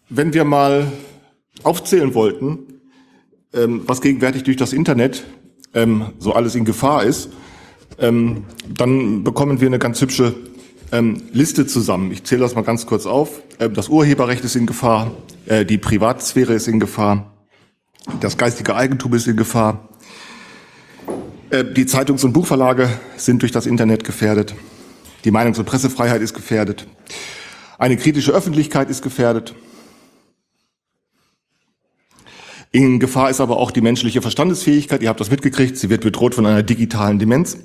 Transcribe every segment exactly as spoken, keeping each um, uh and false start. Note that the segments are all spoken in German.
Wenn wir mal aufzählen wollten, ähm, was gegenwärtig durch das Internet ähm, so alles in Gefahr ist, ähm, dann bekommen wir eine ganz hübsche ähm, Liste zusammen. Ich zähle das mal ganz kurz auf. Ähm, das Urheberrecht ist in Gefahr, äh, die Privatsphäre ist in Gefahr, das geistige Eigentum ist in Gefahr, äh, die Zeitungs- und Buchverlage sind durch das Internet gefährdet, die Meinungs- und Pressefreiheit ist gefährdet, eine kritische Öffentlichkeit ist gefährdet. In Gefahr ist aber auch die menschliche Verstandesfähigkeit. Ihr habt das mitgekriegt, sie wird bedroht von einer digitalen Demenz.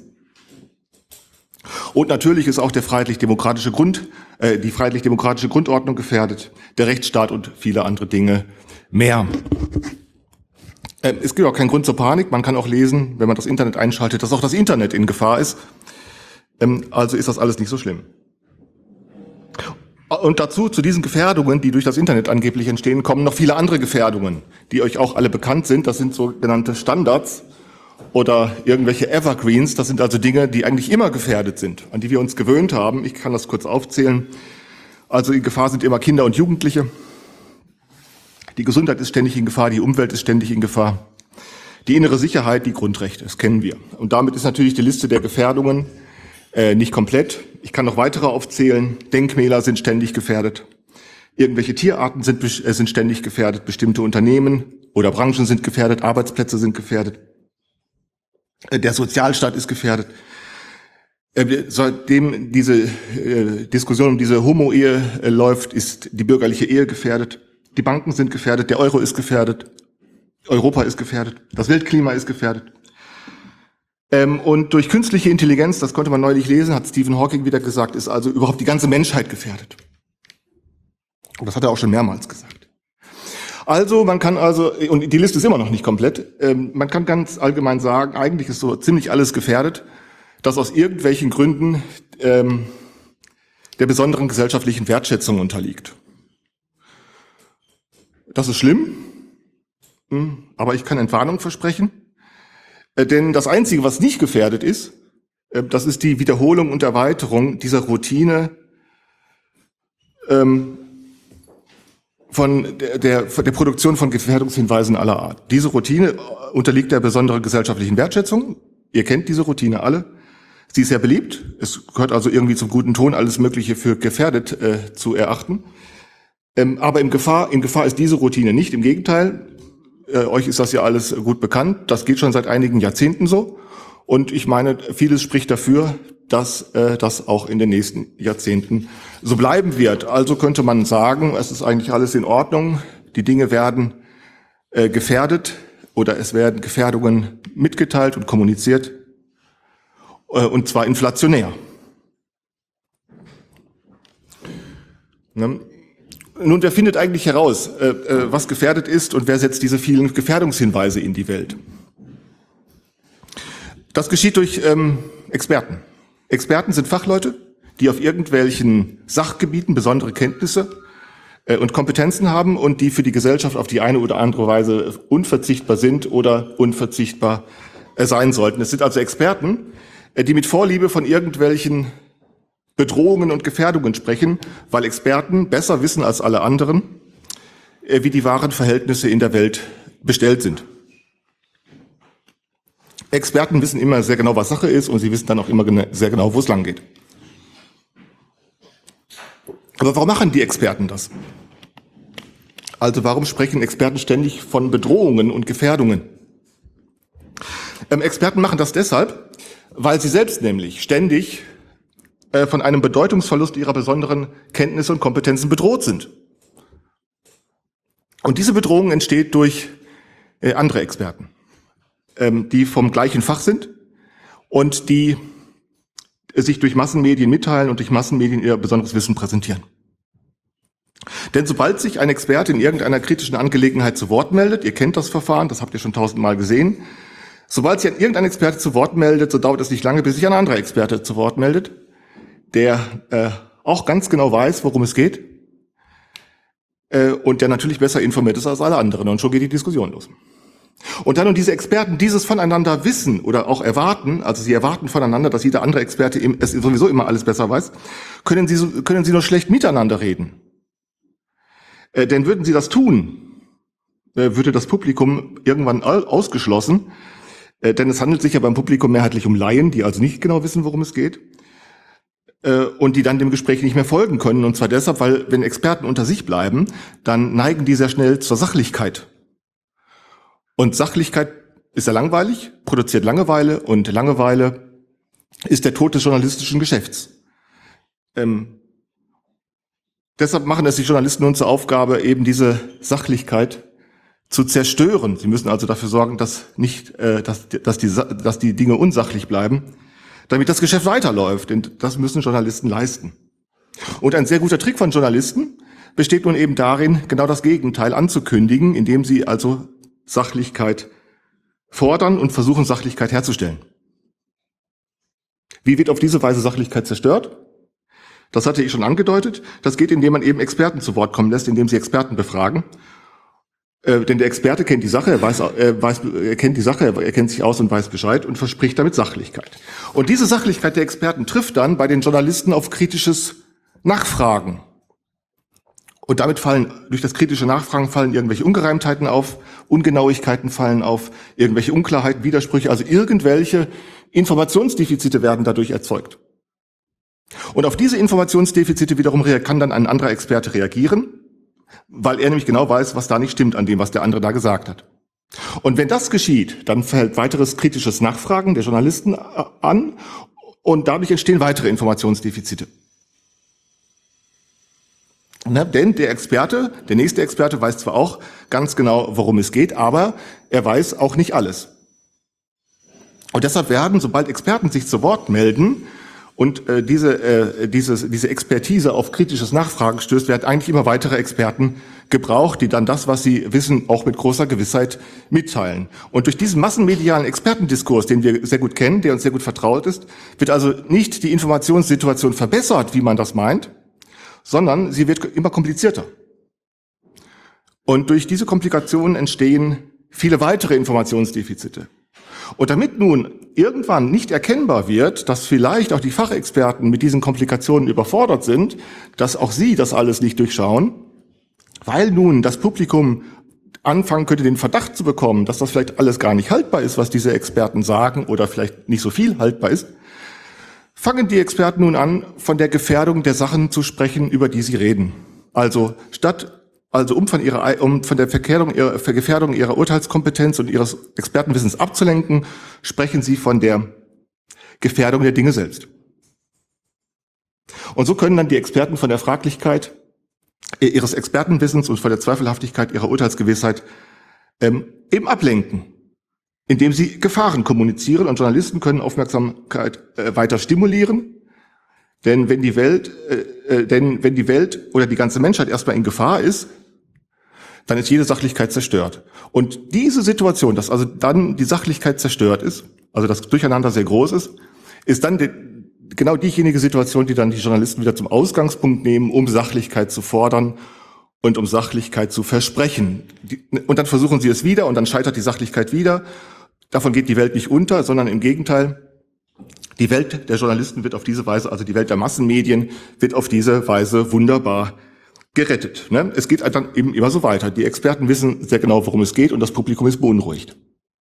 Und natürlich ist auch der freiheitlich-demokratische Grund, äh, die freiheitlich-demokratische Grundordnung gefährdet, der Rechtsstaat und viele andere Dinge mehr. Äh, es gibt auch keinen Grund zur Panik. Man kann auch lesen, wenn man das Internet einschaltet, dass auch das Internet in Gefahr ist. Ähm, also ist das alles nicht so schlimm. Und dazu, zu diesen Gefährdungen, die durch das Internet angeblich entstehen, kommen noch viele andere Gefährdungen, die euch auch alle bekannt sind. Das sind sogenannte Standards oder irgendwelche Evergreens. Das sind also Dinge, die eigentlich immer gefährdet sind, an die wir uns gewöhnt haben. Ich kann das kurz aufzählen. Also in Gefahr sind immer Kinder und Jugendliche. Die Gesundheit ist ständig in Gefahr, die Umwelt ist ständig in Gefahr. Die innere Sicherheit, die Grundrechte, das kennen wir. Und damit ist natürlich die Liste der Gefährdungen Äh, nicht komplett. Ich kann noch weitere aufzählen. Denkmäler sind ständig gefährdet. Irgendwelche Tierarten sind, äh, sind ständig gefährdet. Bestimmte Unternehmen oder Branchen sind gefährdet. Arbeitsplätze sind gefährdet. Äh, der Sozialstaat ist gefährdet. Äh, seitdem diese äh, Diskussion um diese Homo-Ehe äh, läuft, ist die bürgerliche Ehe gefährdet. Die Banken sind gefährdet. Der Euro ist gefährdet. Europa ist gefährdet. Das Weltklima ist gefährdet. Ähm, und durch künstliche Intelligenz, das konnte man neulich lesen, hat Stephen Hawking wieder gesagt, ist also überhaupt die ganze Menschheit gefährdet. Und das hat er auch schon mehrmals gesagt. Also man kann also, und die Liste ist immer noch nicht komplett, ähm, man kann ganz allgemein sagen, eigentlich ist so ziemlich alles gefährdet, das aus irgendwelchen Gründen ähm, der besonderen gesellschaftlichen Wertschätzung unterliegt. Das ist schlimm, aber ich kann Entwarnung versprechen. Denn das Einzige, was nicht gefährdet ist, das ist die Wiederholung und Erweiterung dieser Routine ähm, von der, der, von der Produktion von Gefährdungshinweisen aller Art. Diese Routine unterliegt der besonderen gesellschaftlichen Wertschätzung. Ihr kennt diese Routine alle. Sie ist sehr beliebt. Es gehört also irgendwie zum guten Ton, alles Mögliche für gefährdet äh, zu erachten. Ähm, aber in Gefahr, in Gefahr ist diese Routine nicht. Im Gegenteil. Äh, euch ist das ja alles gut bekannt. Das geht schon seit einigen Jahrzehnten so. Und ich meine, vieles spricht dafür, dass äh, das auch in den nächsten Jahrzehnten so bleiben wird. Also könnte man sagen, es ist eigentlich alles in Ordnung. Die Dinge werden äh, gefährdet oder es werden Gefährdungen mitgeteilt und kommuniziert. Äh, und zwar inflationär. Ne? Nun, wer findet eigentlich heraus, äh, was gefährdet ist und wer setzt diese vielen Gefährdungshinweise in die Welt? Das geschieht durch ähm, Experten. Experten sind Fachleute, die auf irgendwelchen Sachgebieten besondere Kenntnisse äh, und Kompetenzen haben und die für die Gesellschaft auf die eine oder andere Weise unverzichtbar sind oder unverzichtbar äh, sein sollten. Es sind also Experten, äh, die mit Vorliebe von irgendwelchen Bedrohungen und Gefährdungen sprechen, weil Experten besser wissen als alle anderen, wie die wahren Verhältnisse in der Welt bestellt sind. Experten wissen immer sehr genau, was Sache ist, und sie wissen dann auch immer sehr genau, wo es lang geht. Aber warum machen die Experten das? Also warum sprechen Experten ständig von Bedrohungen und Gefährdungen? Ähm, Experten machen das deshalb, weil sie selbst nämlich ständig von einem Bedeutungsverlust ihrer besonderen Kenntnisse und Kompetenzen bedroht sind. Und diese Bedrohung entsteht durch äh, andere Experten, ähm, die vom gleichen Fach sind und die äh, sich durch Massenmedien mitteilen und durch Massenmedien ihr besonderes Wissen präsentieren. Denn sobald sich ein Experte in irgendeiner kritischen Angelegenheit zu Wort meldet, ihr kennt das Verfahren, das habt ihr schon tausendmal gesehen, sobald sich irgendein Experte zu Wort meldet, so dauert es nicht lange, bis sich ein anderer Experte zu Wort meldet, der äh, auch ganz genau weiß, worum es geht äh, und der natürlich besser informiert ist als alle anderen. Und schon geht die Diskussion los. Und dann, und diese Experten dieses voneinander wissen oder auch erwarten, also sie erwarten voneinander, dass jeder andere Experte es sowieso immer alles besser weiß, können sie, können sie nur schlecht miteinander reden. Äh, denn würden sie das tun, äh, würde das Publikum irgendwann ausgeschlossen, äh, denn es handelt sich ja beim Publikum mehrheitlich um Laien, die also nicht genau wissen, worum es geht, äh, und die dann dem Gespräch nicht mehr folgen können. Und zwar deshalb, weil wenn Experten unter sich bleiben, dann neigen die sehr schnell zur Sachlichkeit. Und Sachlichkeit ist ja langweilig, produziert Langeweile, und Langeweile ist der Tod des journalistischen Geschäfts. Ähm, deshalb machen es die Journalisten nun zur Aufgabe, eben diese Sachlichkeit zu zerstören. Sie müssen also dafür sorgen, dass nicht, äh, dass, dass, die, dass die Dinge unsachlich bleiben, damit das Geschäft weiterläuft. Denn das müssen Journalisten leisten. Und ein sehr guter Trick von Journalisten besteht nun eben darin, genau das Gegenteil anzukündigen, indem sie also Sachlichkeit fordern und versuchen, Sachlichkeit herzustellen. Wie wird auf diese Weise Sachlichkeit zerstört? Das hatte ich schon angedeutet. Das geht, indem man eben Experten zu Wort kommen lässt, indem sie Experten befragen. Äh, denn der Experte kennt die Sache, er weiß, er weiß, er kennt die Sache, er kennt sich aus und weiß Bescheid und verspricht damit Sachlichkeit. Und diese Sachlichkeit der Experten trifft dann bei den Journalisten auf kritisches Nachfragen. Und damit fallen, durch das kritische Nachfragen fallen irgendwelche Ungereimtheiten auf, Ungenauigkeiten fallen auf, irgendwelche Unklarheiten, Widersprüche, also irgendwelche Informationsdefizite werden dadurch erzeugt. Und auf diese Informationsdefizite wiederum kann dann ein anderer Experte reagieren, weil er nämlich genau weiß, was da nicht stimmt an dem, was der andere da gesagt hat. Und wenn das geschieht, dann fällt weiteres kritisches Nachfragen der Journalisten an und dadurch entstehen weitere Informationsdefizite. Ne, denn der Experte, der nächste Experte weiß zwar auch ganz genau, worum es geht, aber er weiß auch nicht alles. Und deshalb werden, sobald Experten sich zu Wort melden und äh, diese, äh, diese, diese Expertise auf kritisches Nachfragen stößt, werden eigentlich immer weitere Experten gebraucht, die dann das, was sie wissen, auch mit großer Gewissheit mitteilen. Und durch diesen massenmedialen Expertendiskurs, den wir sehr gut kennen, der uns sehr gut vertraut ist, wird also nicht die Informationssituation verbessert, wie man das meint, sondern sie wird immer komplizierter. Und durch diese Komplikationen entstehen viele weitere Informationsdefizite. Und damit nun irgendwann nicht erkennbar wird, dass vielleicht auch die Fachexperten mit diesen Komplikationen überfordert sind, dass auch sie das alles nicht durchschauen, weil nun das Publikum anfangen könnte, den Verdacht zu bekommen, dass das vielleicht alles gar nicht haltbar ist, was diese Experten sagen, oder vielleicht nicht so viel haltbar ist, fangen die Experten nun an, von der Gefährdung der Sachen zu sprechen, über die sie reden. Also statt, also um von ihrer, um von der Verkehrung, ihrer, Gefährdung ihrer Urteilskompetenz und ihres Expertenwissens abzulenken, sprechen sie von der Gefährdung der Dinge selbst. Und so können dann die Experten von der Fraglichkeit ihres Expertenwissens und von der Zweifelhaftigkeit ihrer Urteilsgewissheit ähm, eben ablenken, indem sie Gefahren kommunizieren, und Journalisten können Aufmerksamkeit äh, weiter stimulieren. Denn wenn die Welt, äh, denn wenn die Welt oder die ganze Menschheit erstmal in Gefahr ist, dann ist jede Sachlichkeit zerstört. Und diese Situation, dass also dann die Sachlichkeit zerstört ist, also das Durcheinander sehr groß ist, ist dann de, genau diejenige Situation, die dann die Journalisten wieder zum Ausgangspunkt nehmen, um Sachlichkeit zu fordern und um Sachlichkeit zu versprechen. Die, und dann versuchen sie es wieder und dann scheitert die Sachlichkeit wieder. Davon geht die Welt nicht unter, sondern im Gegenteil, die Welt der Journalisten wird auf diese Weise, also die Welt der Massenmedien, wird auf diese Weise wunderbar gerettet. Ne? Es geht dann eben immer so weiter. Die Experten wissen sehr genau, worum es geht, und das Publikum ist beunruhigt.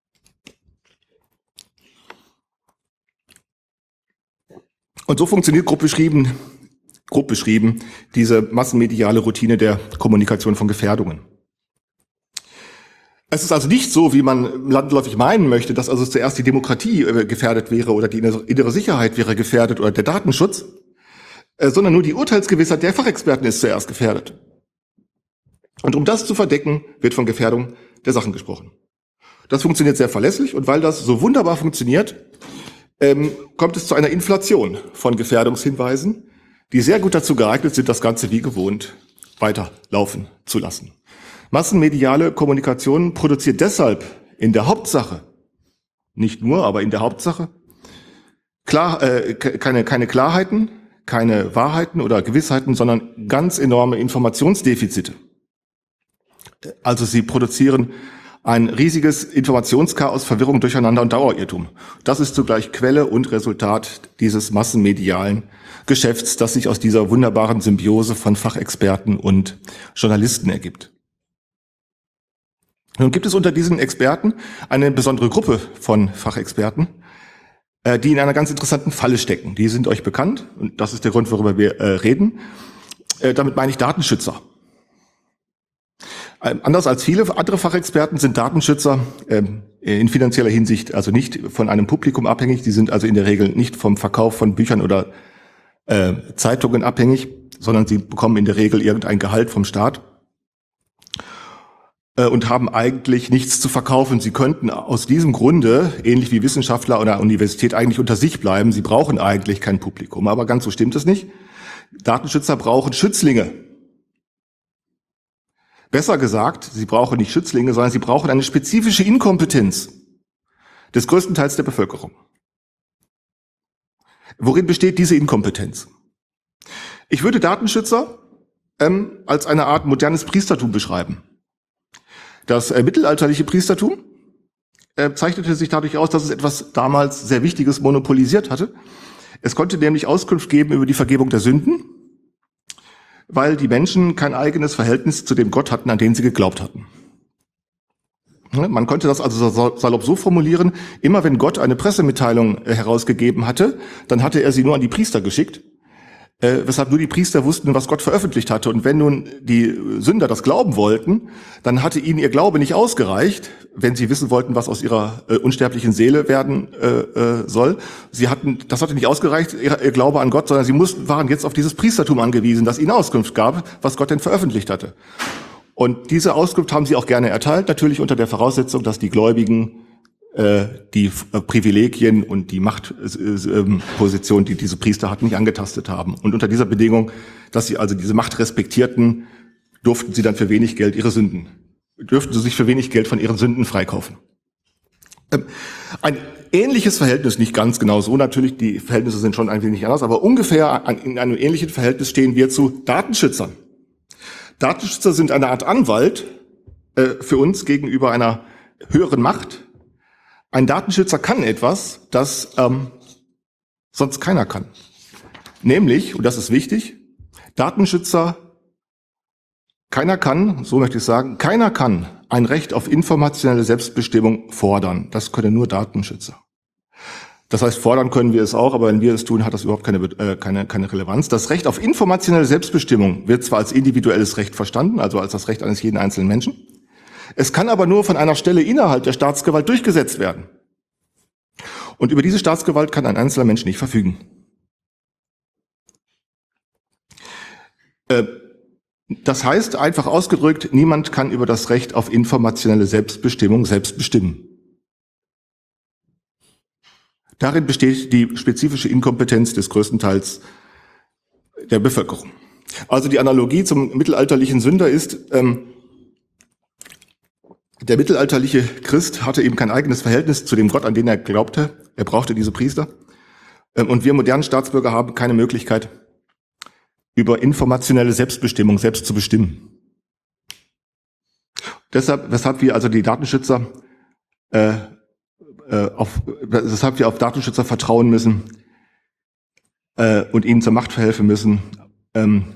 Und so funktioniert grob beschrieben, grob beschrieben diese massenmediale Routine der Kommunikation von Gefährdungen. Es ist also nicht so, wie man landläufig meinen möchte, dass also zuerst die Demokratie gefährdet wäre oder die innere Sicherheit wäre gefährdet oder der Datenschutz, sondern nur die Urteilsgewissheit der Fachexperten ist zuerst gefährdet. Und um das zu verdecken, wird von Gefährdung der Sachen gesprochen. Das funktioniert sehr verlässlich, und weil das so wunderbar funktioniert, ähm, kommt es zu einer Inflation von Gefährdungshinweisen, die sehr gut dazu geeignet sind, das Ganze wie gewohnt weiterlaufen zu lassen. Massenmediale Kommunikation produziert deshalb in der Hauptsache, nicht nur, aber in der Hauptsache, klar, äh, keine, keine Klarheiten, keine Wahrheiten oder Gewissheiten, sondern ganz enorme Informationsdefizite. Also sie produzieren Ein riesiges Informationschaos, Verwirrung, Durcheinander und Dauerirrtum. Das ist zugleich Quelle und Resultat dieses massenmedialen Geschäfts, das sich aus dieser wunderbaren Symbiose von Fachexperten und Journalisten ergibt. Nun gibt es unter diesen Experten eine besondere Gruppe von Fachexperten, die in einer ganz interessanten Falle stecken. Die sind euch bekannt und das ist der Grund, worüber wir äh, reden. Äh, damit meine ich Datenschützer. Ähm, anders als viele andere Fachexperten sind Datenschützer ähm, in finanzieller Hinsicht also nicht von einem Publikum abhängig. Die sind also in der Regel nicht vom Verkauf von Büchern oder äh, Zeitungen abhängig, sondern sie bekommen in der Regel irgendein Gehalt vom Staat und haben eigentlich nichts zu verkaufen. Sie könnten aus diesem Grunde, ähnlich wie Wissenschaftler oder Universität, eigentlich unter sich bleiben. Sie brauchen eigentlich kein Publikum. Aber ganz so stimmt es nicht. Datenschützer brauchen Schützlinge. Besser gesagt, sie brauchen nicht Schützlinge, sondern sie brauchen eine spezifische Inkompetenz des größten Teils der Bevölkerung. Worin besteht diese Inkompetenz? Ich würde Datenschützer ähm, als eine Art modernes Priestertum beschreiben. Das äh, mittelalterliche Priestertum äh, zeichnete sich dadurch aus, dass es etwas damals sehr Wichtiges monopolisiert hatte. Es konnte nämlich Auskunft geben über die Vergebung der Sünden, weil die Menschen kein eigenes Verhältnis zu dem Gott hatten, an den sie geglaubt hatten. Man konnte das also salopp so formulieren, immer wenn Gott eine Pressemitteilung äh, herausgegeben hatte, dann hatte er sie nur an die Priester geschickt, Äh, weshalb nur die Priester wussten, was Gott veröffentlicht hatte. Und wenn nun die Sünder das glauben wollten, dann hatte ihnen ihr Glaube nicht ausgereicht, wenn sie wissen wollten, was aus ihrer äh, unsterblichen Seele werden äh, äh, soll. Sie hatten, das hatte nicht ausgereicht, ihr, ihr Glaube an Gott, sondern sie mussten, waren jetzt auf dieses Priestertum angewiesen, das ihnen Auskunft gab, was Gott denn veröffentlicht hatte. Und diese Auskunft haben sie auch gerne erteilt, natürlich unter der Voraussetzung, dass die Gläubigen die Privilegien und die Machtposition, die diese Priester hatten, nicht angetastet haben. Und unter dieser Bedingung, dass sie also diese Macht respektierten, durften sie dann für wenig Geld ihre Sünden, dürften sie sich für wenig Geld von ihren Sünden freikaufen. Ein ähnliches Verhältnis, nicht ganz genau so natürlich, die Verhältnisse sind schon ein wenig anders, aber ungefähr in einem ähnlichen Verhältnis stehen wir zu Datenschützern. Datenschützer sind eine Art Anwalt für uns gegenüber einer höheren Macht. Ein Datenschützer kann etwas, das ähm, sonst keiner kann. Nämlich, und das ist wichtig, Datenschützer, keiner kann, so möchte ich sagen, keiner kann ein Recht auf informationelle Selbstbestimmung fordern. Das können nur Datenschützer. Das heißt, fordern können wir es auch, aber wenn wir es tun, hat das überhaupt keine, äh, keine, keine Relevanz. Das Recht auf informationelle Selbstbestimmung wird zwar als individuelles Recht verstanden, also als das Recht eines jeden einzelnen Menschen. Es kann aber nur von einer Stelle innerhalb der Staatsgewalt durchgesetzt werden. Und über diese Staatsgewalt kann ein einzelner Mensch nicht verfügen. Das heißt, einfach ausgedrückt, niemand kann über das Recht auf informationelle Selbstbestimmung selbst bestimmen. Darin besteht die spezifische Inkompetenz des größten Teils der Bevölkerung. Also die Analogie zum mittelalterlichen Sünder ist, ähm, der mittelalterliche Christ hatte eben kein eigenes Verhältnis zu dem Gott, an den er glaubte. Er brauchte diese Priester. Und wir modernen Staatsbürger haben keine Möglichkeit, über informationelle Selbstbestimmung selbst zu bestimmen. Deshalb, weshalb wir also die Datenschützer, äh, äh, auf, weshalb wir auf Datenschützer vertrauen müssen äh, und ihnen zur Macht verhelfen müssen. Ähm,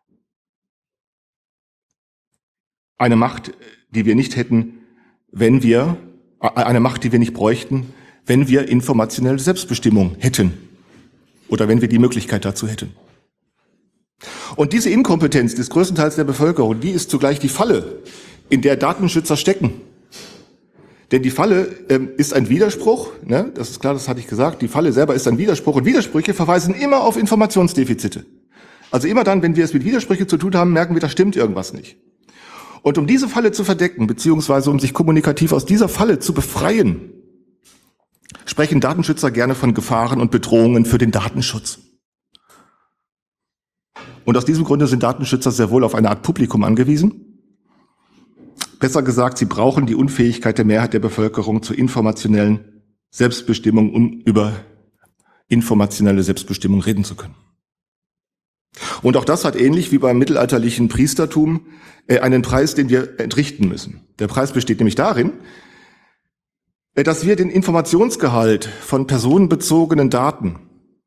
eine Macht, die wir nicht hätten, wenn wir, eine Macht, die wir nicht bräuchten, wenn wir informationelle Selbstbestimmung hätten oder wenn wir die Möglichkeit dazu hätten. Und diese Inkompetenz des größten Teils der Bevölkerung, die ist zugleich die Falle, in der Datenschützer stecken. Denn die Falle ähm, ist ein Widerspruch, ne? Das ist klar, das hatte ich gesagt, die Falle selber ist ein Widerspruch und Widersprüche verweisen immer auf Informationsdefizite. Also immer dann, wenn wir es mit Widersprüchen zu tun haben, merken wir, da stimmt irgendwas nicht. Und um diese Falle zu verdecken, beziehungsweise um sich kommunikativ aus dieser Falle zu befreien, sprechen Datenschützer gerne von Gefahren und Bedrohungen für den Datenschutz. Und aus diesem Grunde sind Datenschützer sehr wohl auf eine Art Publikum angewiesen. Besser gesagt, sie brauchen die Unfähigkeit der Mehrheit der Bevölkerung zur informationellen Selbstbestimmung, um über informationelle Selbstbestimmung reden zu können. Und auch das hat ähnlich wie beim mittelalterlichen Priestertum äh, einen Preis, den wir entrichten müssen. Der Preis besteht nämlich darin, äh, dass wir den Informationsgehalt von personenbezogenen Daten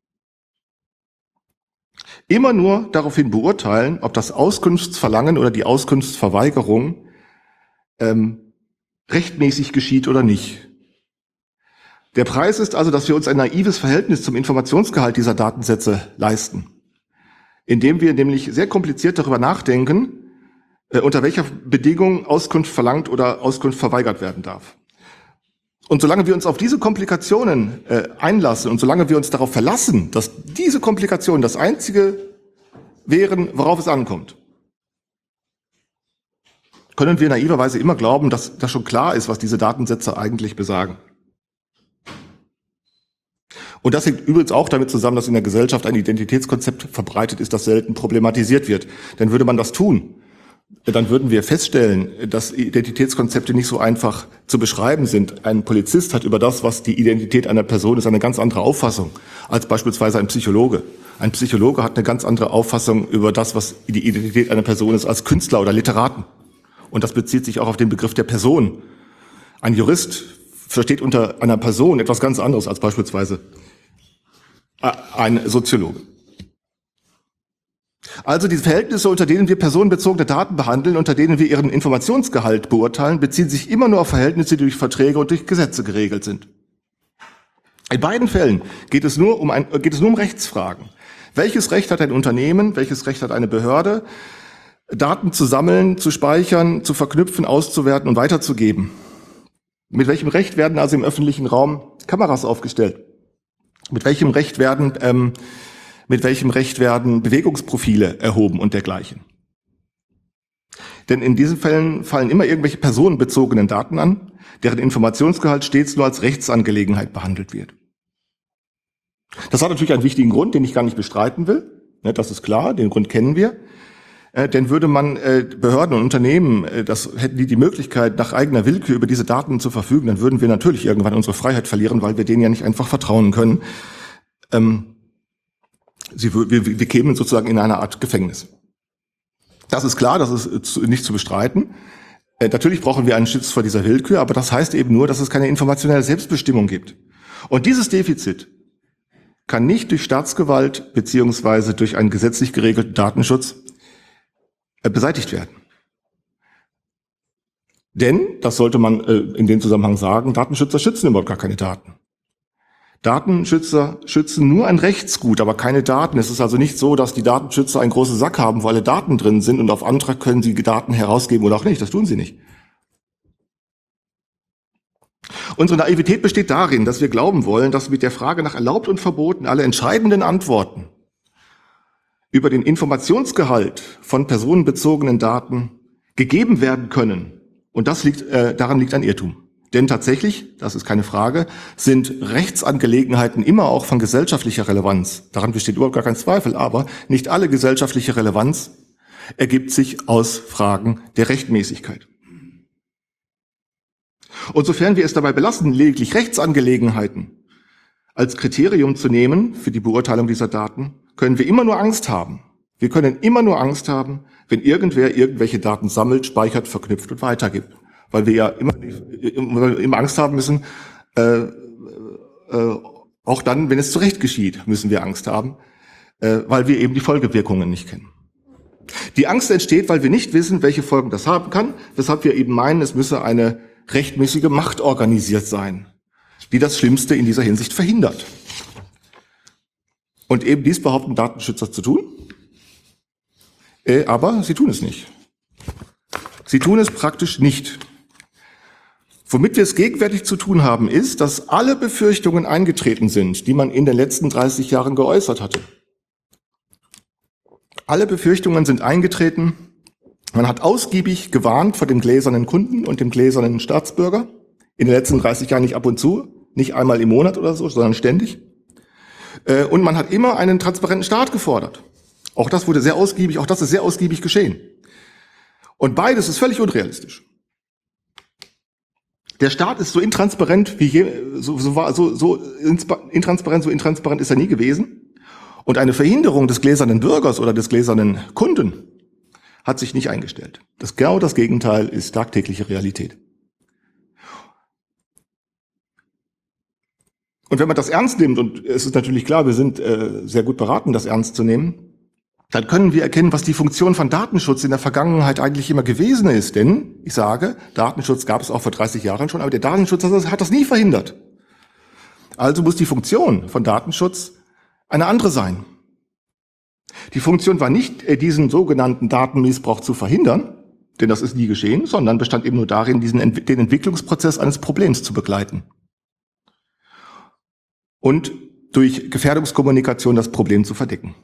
immer nur daraufhin beurteilen, ob das Auskunftsverlangen oder die Auskunftsverweigerung ähm, rechtmäßig geschieht oder nicht. Der Preis ist also, dass wir uns ein naives Verhältnis zum Informationsgehalt dieser Datensätze leisten, indem wir nämlich sehr kompliziert darüber nachdenken, äh, unter welcher Bedingung Auskunft verlangt oder Auskunft verweigert werden darf. Und solange wir uns auf diese Komplikationen äh, einlassen und solange wir uns darauf verlassen, dass diese Komplikationen das Einzige wären, worauf es ankommt, können wir naiverweise immer glauben, dass das schon klar ist, was diese Datensätze eigentlich besagen. Und das hängt übrigens auch damit zusammen, dass in der Gesellschaft ein Identitätskonzept verbreitet ist, das selten problematisiert wird. Denn würde man das tun, dann würden wir feststellen, dass Identitätskonzepte nicht so einfach zu beschreiben sind. Ein Polizist hat über das, was die Identität einer Person ist, eine ganz andere Auffassung als beispielsweise ein Psychologe. Ein Psychologe hat eine ganz andere Auffassung über das, was die Identität einer Person ist, als Künstler oder Literaten. Und das bezieht sich auch auf den Begriff der Person. Ein Jurist versteht unter einer Person etwas ganz anderes als beispielsweise ein Soziologe. Also die Verhältnisse, unter denen wir personenbezogene Daten behandeln, unter denen wir ihren Informationsgehalt beurteilen, beziehen sich immer nur auf Verhältnisse, die durch Verträge und durch Gesetze geregelt sind. In beiden Fällen geht es nur um ein, geht es nur um Rechtsfragen. Welches Recht hat ein Unternehmen, welches Recht hat eine Behörde, Daten zu sammeln, zu speichern, zu verknüpfen, auszuwerten und weiterzugeben? Mit welchem Recht werden also im öffentlichen Raum Kameras aufgestellt? Mit welchem Recht werden, ähm, mit welchem Recht werden Bewegungsprofile erhoben und dergleichen? Denn in diesen Fällen fallen immer irgendwelche personenbezogenen Daten an, deren Informationsgehalt stets nur als Rechtsangelegenheit behandelt wird. Das hat natürlich einen wichtigen Grund, den ich gar nicht bestreiten will. Das ist klar, den Grund kennen wir. Denn würde man Behörden und Unternehmen, das hätten die die Möglichkeit, nach eigener Willkür über diese Daten zu verfügen, dann würden wir natürlich irgendwann unsere Freiheit verlieren, weil wir denen ja nicht einfach vertrauen können. Ähm, sie, wir, wir kämen sozusagen in eine Art Gefängnis. Das ist klar, das ist nicht zu bestreiten. Äh, natürlich brauchen wir einen Schutz vor dieser Willkür, aber das heißt eben nur, dass es keine informationelle Selbstbestimmung gibt. Und dieses Defizit kann nicht durch Staatsgewalt beziehungsweise durch einen gesetzlich geregelten Datenschutz beseitigt werden. Denn, das sollte man äh, in dem Zusammenhang sagen, Datenschützer schützen überhaupt gar keine Daten. Datenschützer schützen nur ein Rechtsgut, aber keine Daten. Es ist also nicht so, dass die Datenschützer einen großen Sack haben, wo alle Daten drin sind und auf Antrag können sie Daten herausgeben oder auch nicht. Das tun sie nicht. Unsere Naivität besteht darin, dass wir glauben wollen, dass mit der Frage nach erlaubt und verboten alle entscheidenden Antworten über den Informationsgehalt von personenbezogenen Daten gegeben werden können. Und das liegt, äh, daran liegt ein Irrtum. Denn tatsächlich, das ist keine Frage, sind Rechtsangelegenheiten immer auch von gesellschaftlicher Relevanz. Daran besteht überhaupt gar kein Zweifel, aber nicht alle gesellschaftliche Relevanz ergibt sich aus Fragen der Rechtmäßigkeit. Und sofern wir es dabei belassen, lediglich Rechtsangelegenheiten als Kriterium zu nehmen für die Beurteilung dieser Daten, können wir immer nur Angst haben. Wir können immer nur Angst haben, wenn irgendwer irgendwelche Daten sammelt, speichert, verknüpft und weitergibt. Weil wir ja immer, immer Angst haben müssen, äh, äh, auch dann, wenn es zu Recht geschieht, müssen wir Angst haben, äh, weil wir eben die Folgewirkungen nicht kennen. Die Angst entsteht, weil wir nicht wissen, welche Folgen das haben kann, weshalb wir eben meinen, es müsse eine rechtmäßige Macht organisiert sein, die das Schlimmste in dieser Hinsicht verhindert. Und eben dies behaupten Datenschützer zu tun, äh, aber sie tun es nicht. Sie tun es praktisch nicht. Womit wir es gegenwärtig zu tun haben, ist, dass alle Befürchtungen eingetreten sind, die man in den letzten dreißig Jahren geäußert hatte. Alle Befürchtungen sind eingetreten. Man hat ausgiebig gewarnt vor dem gläsernen Kunden und dem gläsernen Staatsbürger. In den letzten dreißig Jahren nicht ab und zu, nicht einmal im Monat oder so, sondern ständig. Und man hat immer einen transparenten Staat gefordert. Auch das wurde sehr ausgiebig, auch das ist sehr ausgiebig geschehen. Und beides ist völlig unrealistisch. Der Staat ist so intransparent wie je, so, so, war, so, so intransparent, so intransparent ist er nie gewesen. Und eine Verhinderung des gläsernen Bürgers oder des gläsernen Kunden hat sich nicht eingestellt. Das genau das Gegenteil ist tagtägliche Realität. Und wenn man das ernst nimmt, und es ist natürlich klar, wir sind äh, sehr gut beraten, das ernst zu nehmen, dann können wir erkennen, was die Funktion von Datenschutz in der Vergangenheit eigentlich immer gewesen ist. Denn, ich sage, Datenschutz gab es auch vor dreißig Jahren schon, aber der Datenschutz hat das nie verhindert. Also muss die Funktion von Datenschutz eine andere sein. Die Funktion war nicht, diesen sogenannten Datenmissbrauch zu verhindern, denn das ist nie geschehen, sondern bestand eben nur darin, diesen, den Entwicklungsprozess eines Problems zu begleiten. Und durch Gefährdungskommunikation das Problem zu verdecken.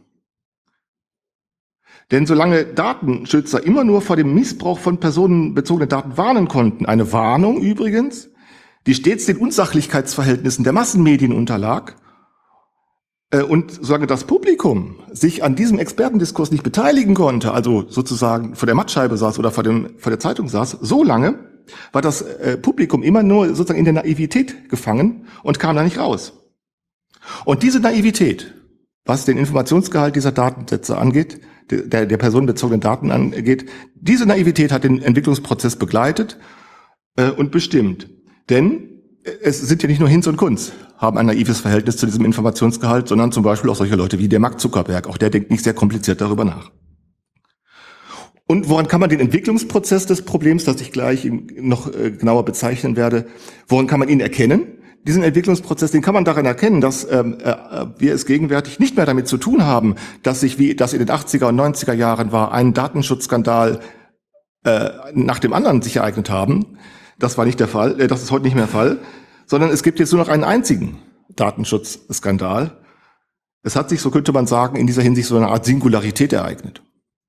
Denn solange Datenschützer immer nur vor dem Missbrauch von personenbezogenen Daten warnen konnten, eine Warnung übrigens, die stets den Unsachlichkeitsverhältnissen der Massenmedien unterlag, äh, und solange das Publikum sich an diesem Expertendiskurs nicht beteiligen konnte, also sozusagen vor der Mattscheibe saß oder vor, dem, vor der Zeitung saß, so lange war das äh, Publikum immer nur sozusagen in der Naivität gefangen und kam da nicht raus. Und diese Naivität, was den Informationsgehalt dieser Datensätze angeht, der, der personenbezogenen Daten angeht, diese Naivität hat den Entwicklungsprozess begleitet äh, und bestimmt. Denn es sind ja nicht nur Hinz und Kunz, haben ein naives Verhältnis zu diesem Informationsgehalt, sondern zum Beispiel auch solche Leute wie der Mark Zuckerberg. Auch der denkt nicht sehr kompliziert darüber nach. Und woran kann man den Entwicklungsprozess des Problems, das ich gleich noch äh, genauer bezeichnen werde, woran kann man ihn erkennen? Diesen Entwicklungsprozess, den kann man daran erkennen, dass ähm, äh, wir es gegenwärtig nicht mehr damit zu tun haben, dass sich, wie das in den achtziger und neunziger Jahren war, ein Datenschutzskandal äh, nach dem anderen sich ereignet haben. Das war nicht der Fall, äh, das ist heute nicht mehr der Fall, sondern es gibt jetzt nur noch einen einzigen Datenschutzskandal. Es hat sich, so könnte man sagen, in dieser Hinsicht so eine Art Singularität ereignet.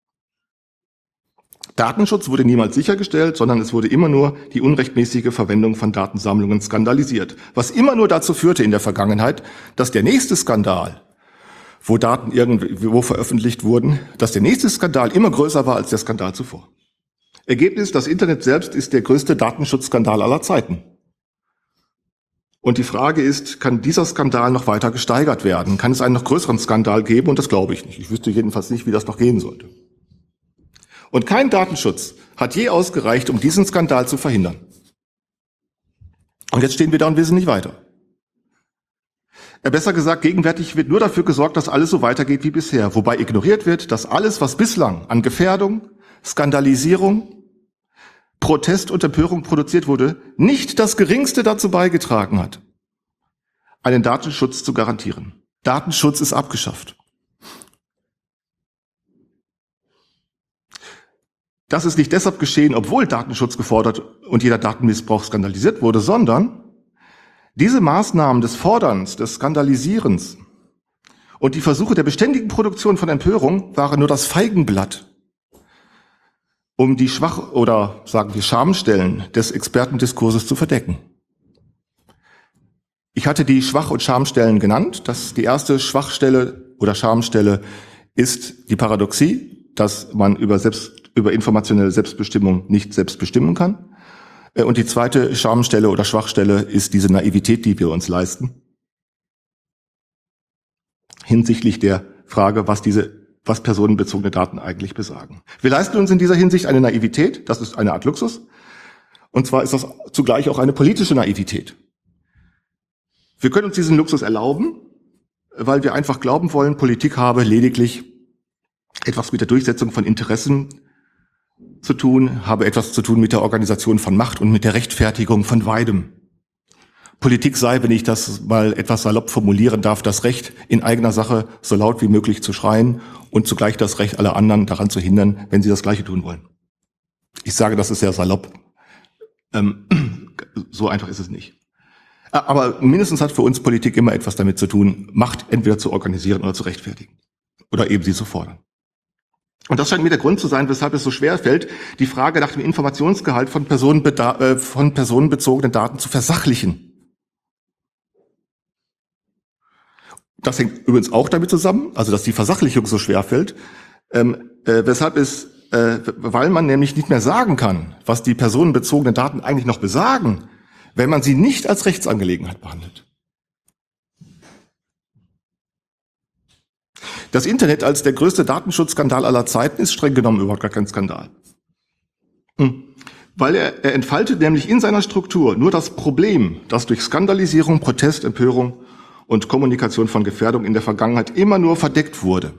Datenschutz wurde niemals sichergestellt, sondern es wurde immer nur die unrechtmäßige Verwendung von Datensammlungen skandalisiert. Was immer nur dazu führte in der Vergangenheit, dass der nächste Skandal, wo Daten irgendwo veröffentlicht wurden, dass der nächste Skandal immer größer war als der Skandal zuvor. Ergebnis, das Internet selbst ist der größte Datenschutzskandal aller Zeiten. Und die Frage ist, kann dieser Skandal noch weiter gesteigert werden? Kann es einen noch größeren Skandal geben? Und das glaube ich nicht. Ich wüsste jedenfalls nicht, wie das noch gehen sollte. Und kein Datenschutz hat je ausgereicht, um diesen Skandal zu verhindern. Und jetzt stehen wir da und wissen nicht weiter. Besser gesagt, gegenwärtig wird nur dafür gesorgt, dass alles so weitergeht wie bisher, wobei ignoriert wird, dass alles, was bislang an Gefährdung, Skandalisierung, Protest und Empörung produziert wurde, nicht das Geringste dazu beigetragen hat, einen Datenschutz zu garantieren. Datenschutz ist abgeschafft. Das ist nicht deshalb geschehen, obwohl Datenschutz gefordert und jeder Datenmissbrauch skandalisiert wurde, sondern diese Maßnahmen des Forderns, des Skandalisierens und die Versuche der beständigen Produktion von Empörung waren nur das Feigenblatt, um die Schwach- oder sagen wir Schamstellen des Expertendiskurses zu verdecken. Ich hatte die Schwach- und Schamstellen genannt. Das, die erste Schwachstelle oder Schamstelle ist die Paradoxie, dass man über, selbst, über informationelle Selbstbestimmung nicht selbst bestimmen kann. Und die zweite Schamstelle oder Schwachstelle ist diese Naivität, die wir uns leisten, hinsichtlich der Frage, was diese, was personenbezogene Daten eigentlich besagen. Wir leisten uns in dieser Hinsicht eine Naivität, das ist eine Art Luxus, und zwar ist das zugleich auch eine politische Naivität. Wir können uns diesen Luxus erlauben, weil wir einfach glauben wollen, Politik habe lediglich etwas mit der Durchsetzung von Interessen zu tun, habe etwas zu tun mit der Organisation von Macht und mit der Rechtfertigung von Beidem. Politik sei, wenn ich das mal etwas salopp formulieren darf, das Recht, in eigener Sache so laut wie möglich zu schreien und zugleich das Recht aller anderen daran zu hindern, wenn sie das Gleiche tun wollen. Ich sage, das ist sehr salopp. Ähm, so einfach ist es nicht. Aber mindestens hat für uns Politik immer etwas damit zu tun, Macht entweder zu organisieren oder zu rechtfertigen. Oder eben sie zu fordern. Und das scheint mir der Grund zu sein, weshalb es so schwer fällt, die Frage nach dem Informationsgehalt von, Personenbeda- äh, von personenbezogenen Daten zu versachlichen. Das hängt übrigens auch damit zusammen, also dass die Versachlichung so schwer fällt, ähm, äh, weshalb es, äh, weil man nämlich nicht mehr sagen kann, was die personenbezogenen Daten eigentlich noch besagen, wenn man sie nicht als Rechtsangelegenheit behandelt. Das Internet als der größte Datenschutzskandal aller Zeiten ist streng genommen überhaupt gar kein Skandal. Hm. Weil er, er entfaltet nämlich in seiner Struktur nur das Problem, das durch Skandalisierung, Protest, Empörung und Kommunikation von Gefährdung in der Vergangenheit immer nur verdeckt wurde.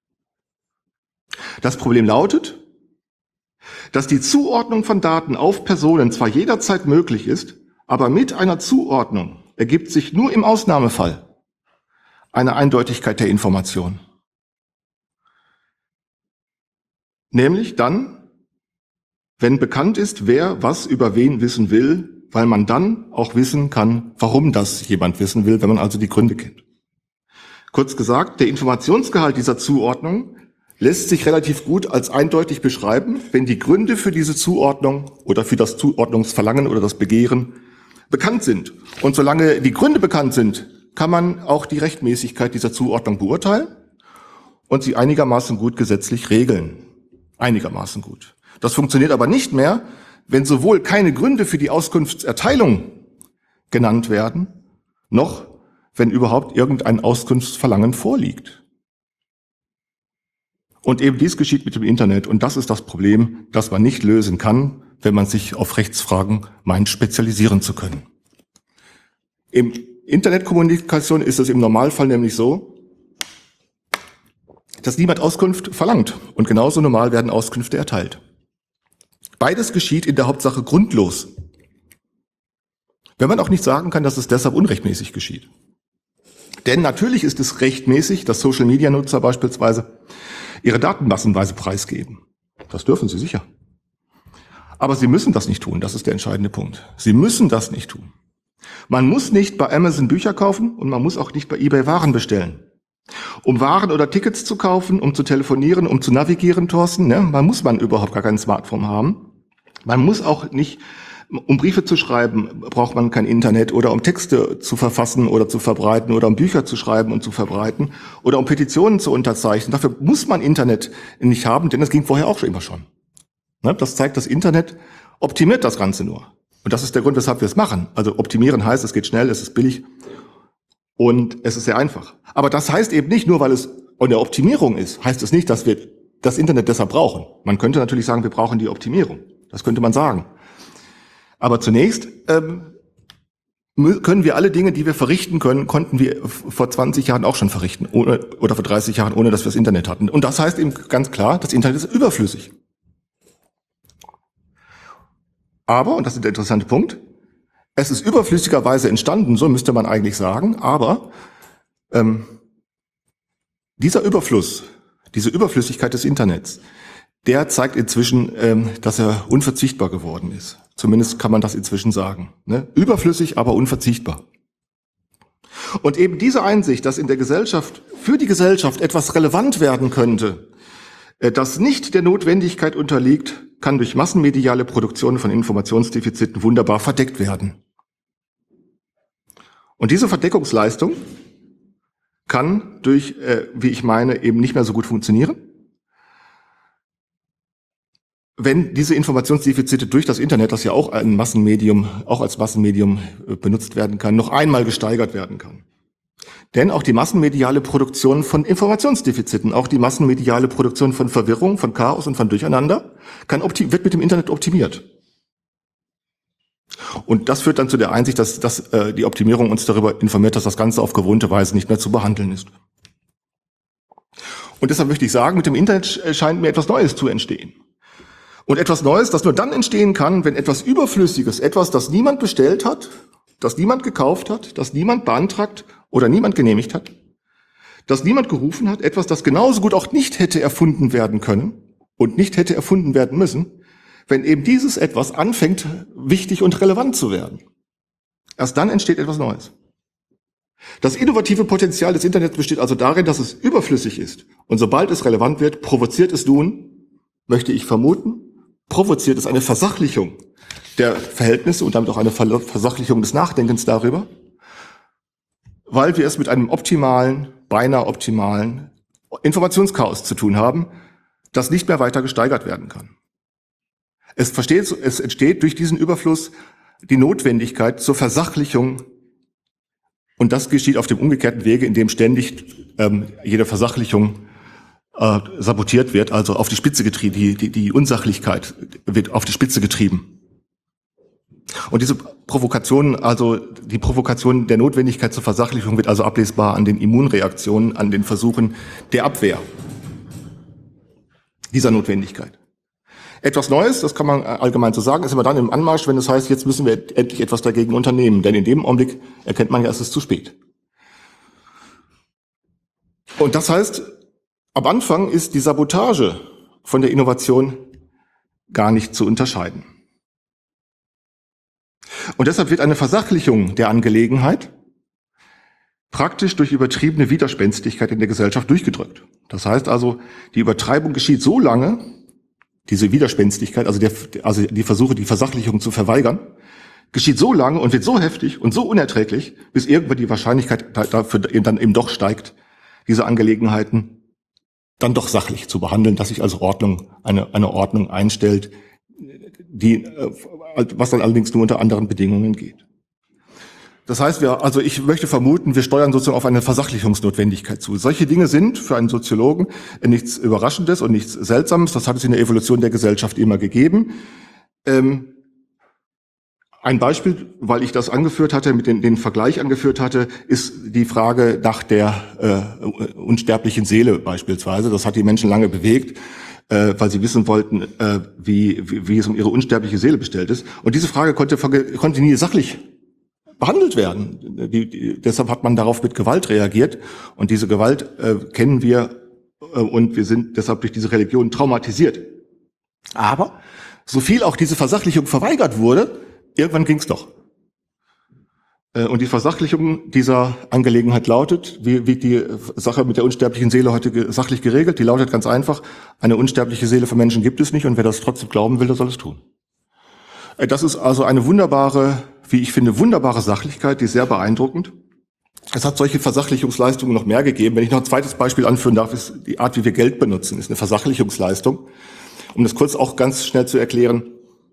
Das Problem lautet, dass die Zuordnung von Daten auf Personen zwar jederzeit möglich ist, aber mit einer Zuordnung ergibt sich nur im Ausnahmefall eine Eindeutigkeit der Information. Nämlich dann, wenn bekannt ist, wer was über wen wissen will, weil man dann auch wissen kann, warum das jemand wissen will, wenn man also die Gründe kennt. Kurz gesagt, der Informationsgehalt dieser Zuordnung lässt sich relativ gut als eindeutig beschreiben, wenn die Gründe für diese Zuordnung oder für das Zuordnungsverlangen oder das Begehren bekannt sind. Und solange die Gründe bekannt sind, kann man auch die Rechtmäßigkeit dieser Zuordnung beurteilen und sie einigermaßen gut gesetzlich regeln. Einigermaßen gut. Das funktioniert aber nicht mehr, wenn sowohl keine Gründe für die Auskunftserteilung genannt werden, noch wenn überhaupt irgendein Auskunftsverlangen vorliegt. Und eben dies geschieht mit dem Internet. Und das ist das Problem, das man nicht lösen kann, wenn man sich auf Rechtsfragen meint, spezialisieren zu können. Im Internetkommunikation ist es im Normalfall nämlich so, dass niemand Auskunft verlangt. Und genauso normal werden Auskünfte erteilt. Beides geschieht in der Hauptsache grundlos. Wenn man auch nicht sagen kann, dass es deshalb unrechtmäßig geschieht. Denn natürlich ist es rechtmäßig, dass Social-Media-Nutzer beispielsweise ihre Daten massenweise preisgeben. Das dürfen sie sicher. Aber sie müssen das nicht tun, das ist der entscheidende Punkt. Sie müssen das nicht tun. Man muss nicht bei Amazon Bücher kaufen und man muss auch nicht bei eBay Waren bestellen. Um Waren oder Tickets zu kaufen, um zu telefonieren, um zu navigieren, Thorsten, ne, man muss man überhaupt gar kein Smartphone haben. Man muss auch nicht, um Briefe zu schreiben, braucht man kein Internet oder um Texte zu verfassen oder zu verbreiten oder um Bücher zu schreiben und zu verbreiten oder um Petitionen zu unterzeichnen. Dafür muss man Internet nicht haben, denn das ging vorher auch schon immer schon. Ne, das zeigt, das Internet optimiert das Ganze nur. Und das ist der Grund, weshalb wir es machen. Also optimieren heißt, es geht schnell, es ist billig und es ist sehr einfach. Aber das heißt eben nicht, nur weil es eine Optimierung ist, heißt es nicht, dass wir das Internet deshalb brauchen. Man könnte natürlich sagen, wir brauchen die Optimierung. Das könnte man sagen. Aber zunächst ähm, können wir alle Dinge, die wir verrichten können, konnten wir vor zwanzig Jahren auch schon verrichten ohne, oder vor dreißig Jahren, ohne dass wir das Internet hatten. Und das heißt eben ganz klar, das Internet ist überflüssig. Aber, und das ist der interessante Punkt, es ist überflüssigerweise entstanden, so müsste man eigentlich sagen, aber ähm, dieser Überfluss, diese Überflüssigkeit des Internets, der zeigt inzwischen, ähm, dass er unverzichtbar geworden ist. Zumindest kann man das inzwischen sagen. Ne? Überflüssig, aber unverzichtbar. Und eben diese Einsicht, dass in der Gesellschaft, für die Gesellschaft etwas relevant werden könnte, äh, das nicht der Notwendigkeit unterliegt, kann durch massenmediale Produktion von Informationsdefiziten wunderbar verdeckt werden. Und diese Verdeckungsleistung kann durch, äh, wie ich meine, eben nicht mehr so gut funktionieren, wenn diese Informationsdefizite durch das Internet, das ja auch ein Massenmedium, auch als Massenmedium benutzt werden kann, noch einmal gesteigert werden kann. Denn auch die massenmediale Produktion von Informationsdefiziten, auch die massenmediale Produktion von Verwirrung, von Chaos und von Durcheinander kann optim- wird mit dem Internet optimiert. Und das führt dann zu der Einsicht, dass, dass äh, die Optimierung uns darüber informiert, dass das Ganze auf gewohnte Weise nicht mehr zu behandeln ist. Und deshalb möchte ich sagen, mit dem Internet scheint mir etwas Neues zu entstehen. Und etwas Neues, das nur dann entstehen kann, wenn etwas Überflüssiges, etwas, das niemand bestellt hat, das niemand gekauft hat, das niemand beantragt oder niemand genehmigt hat, das niemand gerufen hat, etwas, das genauso gut auch nicht hätte erfunden werden können und nicht hätte erfunden werden müssen, wenn eben dieses etwas anfängt, wichtig und relevant zu werden. Erst dann entsteht etwas Neues. Das innovative Potenzial des Internets besteht also darin, dass es überflüssig ist. Und sobald es relevant wird, provoziert es nun, möchte ich vermuten, provoziert es eine Versachlichung der Verhältnisse und damit auch eine Versachlichung des Nachdenkens darüber, weil wir es mit einem optimalen, beinahe optimalen Informationschaos zu tun haben, das nicht mehr weiter gesteigert werden kann. Es, versteht, es entsteht durch diesen Überfluss die Notwendigkeit zur Versachlichung Und das geschieht auf dem umgekehrten Wege, indem ständig ähm, jede Versachlichung äh, sabotiert wird, also auf die Spitze getrieben, die, die, die Unsachlichkeit wird auf die Spitze getrieben. Und diese Provokation, also die Provokation der Notwendigkeit zur Versachlichung wird also ablesbar an den Immunreaktionen, an den Versuchen der Abwehr dieser Notwendigkeit. Etwas Neues, das kann man allgemein so sagen, ist immer dann im Anmarsch, wenn es heißt, jetzt müssen wir endlich etwas dagegen unternehmen. Denn in dem Augenblick erkennt man ja, es ist zu spät. Und das heißt, am Anfang ist die Sabotage von der Innovation gar nicht zu unterscheiden. Und deshalb wird eine Versachlichung der Angelegenheit praktisch durch übertriebene Widerspenstigkeit in der Gesellschaft durchgedrückt. Das heißt also, die Übertreibung geschieht so lange, diese Widerspenstigkeit, also, der, also die Versuche, die Versachlichung zu verweigern, geschieht so lange und wird so heftig und so unerträglich, bis irgendwann die Wahrscheinlichkeit dafür dann eben doch steigt, diese Angelegenheiten dann doch sachlich zu behandeln, dass sich also Ordnung, eine, eine Ordnung einstellt, die, was dann allerdings nur unter anderen Bedingungen geht. Das heißt, wir, also ich möchte vermuten, wir steuern sozusagen auf eine Versachlichungsnotwendigkeit zu. Solche Dinge sind für einen Soziologen nichts Überraschendes und nichts Seltsames. Das hat es in der Evolution der Gesellschaft immer gegeben. Ähm, ein Beispiel, weil ich das angeführt hatte, mit den, den Vergleich angeführt hatte, ist die Frage nach der äh, unsterblichen Seele beispielsweise. Das hat die Menschen lange bewegt, äh, weil sie wissen wollten, äh, wie, wie, wie es um ihre unsterbliche Seele bestellt ist. Und diese Frage konnte, konnte nie sachlich behandelt werden. Die, die, deshalb hat man darauf mit Gewalt reagiert. Und diese Gewalt äh, kennen wir äh, und wir sind deshalb durch diese Religion traumatisiert. Aber so viel auch diese Versachlichung verweigert wurde, irgendwann ging's doch. Äh, und die Versachlichung dieser Angelegenheit lautet, wie, wie die Sache mit der unsterblichen Seele heute ge- sachlich geregelt, die lautet ganz einfach, eine unsterbliche Seele für Menschen gibt es nicht und wer das trotzdem glauben will, der soll es tun. Äh, das ist also eine wunderbare, wie ich finde, wunderbare Sachlichkeit, die ist sehr beeindruckend. Es hat solche Versachlichungsleistungen noch mehr gegeben. Wenn ich noch ein zweites Beispiel anführen darf, ist die Art, wie wir Geld benutzen, ist eine Versachlichungsleistung. Um das kurz auch ganz schnell zu erklären,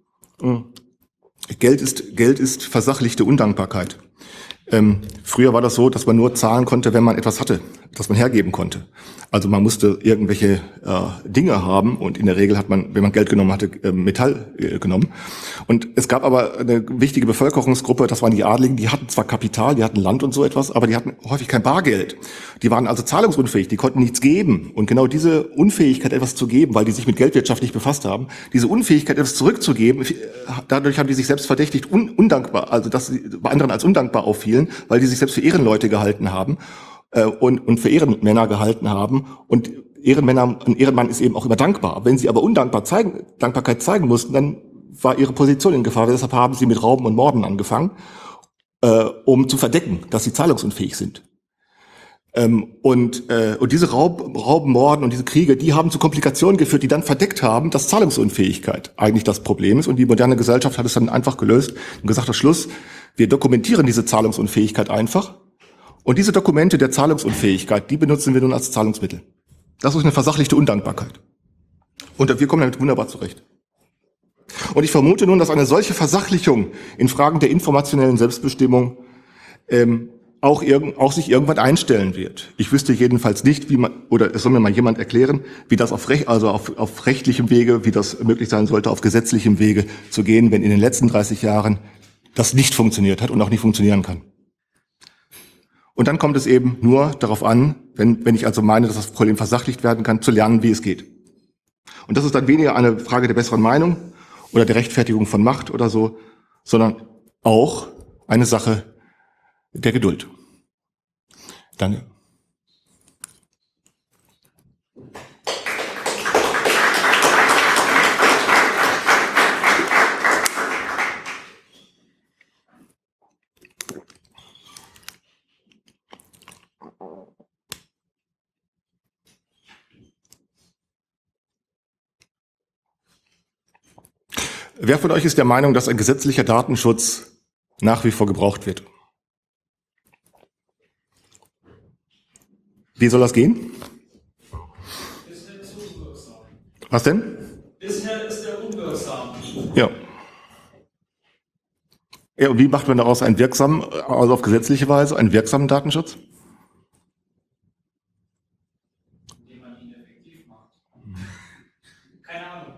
Geld ist, Geld ist versachlichte Undankbarkeit. Ähm, früher war das so, dass man nur zahlen konnte, wenn man etwas hatte, das man hergeben konnte. Also man musste irgendwelche äh, Dinge haben und in der Regel hat man, wenn man Geld genommen hatte, äh, Metall äh, genommen. Und es gab aber eine wichtige Bevölkerungsgruppe, das waren die Adligen, die hatten zwar Kapital, die hatten Land und so etwas, aber die hatten häufig kein Bargeld. Die waren also zahlungsunfähig, die konnten nichts geben. Und genau diese Unfähigkeit, etwas zu geben, weil die sich mit Geldwirtschaft nicht befasst haben, diese Unfähigkeit, etwas zurückzugeben, dadurch haben die sich selbst verdächtigt un- undankbar, also dass sie bei anderen als undankbar auffielen, weil die sich selbst für Ehrenleute gehalten haben. Und, und für Ehrenmänner gehalten haben. Und Ehrenmänner, ein Ehrenmann ist eben auch immer dankbar. Wenn sie aber undankbar zeigen, Dankbarkeit zeigen mussten, dann war ihre Position in Gefahr. Deshalb haben sie mit Rauben und Morden angefangen, äh, um zu verdecken, dass sie zahlungsunfähig sind. Ähm, und, äh, und diese Raub, Rauben, Morden und diese Kriege, die haben zu Komplikationen geführt, die dann verdeckt haben, dass Zahlungsunfähigkeit eigentlich das Problem ist. Und die moderne Gesellschaft hat es dann einfach gelöst und gesagt, am Schluss, wir dokumentieren diese Zahlungsunfähigkeit einfach. Und diese Dokumente der Zahlungsunfähigkeit, die benutzen wir nun als Zahlungsmittel. Das ist eine versachlichte Undankbarkeit. Und wir kommen damit wunderbar zurecht. Und ich vermute nun, dass eine solche Versachlichung in Fragen der informationellen Selbstbestimmung ähm, auch, irgend, auch sich irgendwann einstellen wird. Ich wüsste jedenfalls nicht, wie man, oder es soll mir mal jemand erklären, wie das auf, Rech, also auf, auf rechtlichem Wege, wie das möglich sein sollte, auf gesetzlichem Wege zu gehen, wenn in den letzten dreißig Jahren das nicht funktioniert hat und auch nicht funktionieren kann. Und dann kommt es eben nur darauf an, wenn, wenn ich also meine, dass das Problem versachlicht werden kann, zu lernen, wie es geht. Und das ist dann weniger eine Frage der besseren Meinung oder der Rechtfertigung von Macht oder so, sondern auch eine Sache der Geduld. Danke. Wer von euch ist der Meinung, dass ein gesetzlicher Datenschutz nach wie vor gebraucht wird? Wie soll das gehen? Bisher ist er unwirksam. Was denn? Bisher ist er unwirksam. Ja. Ja, und wie macht man daraus einen wirksamen, also auf gesetzliche Weise, einen wirksamen Datenschutz? indem man ihn effektiv macht. Keine Ahnung.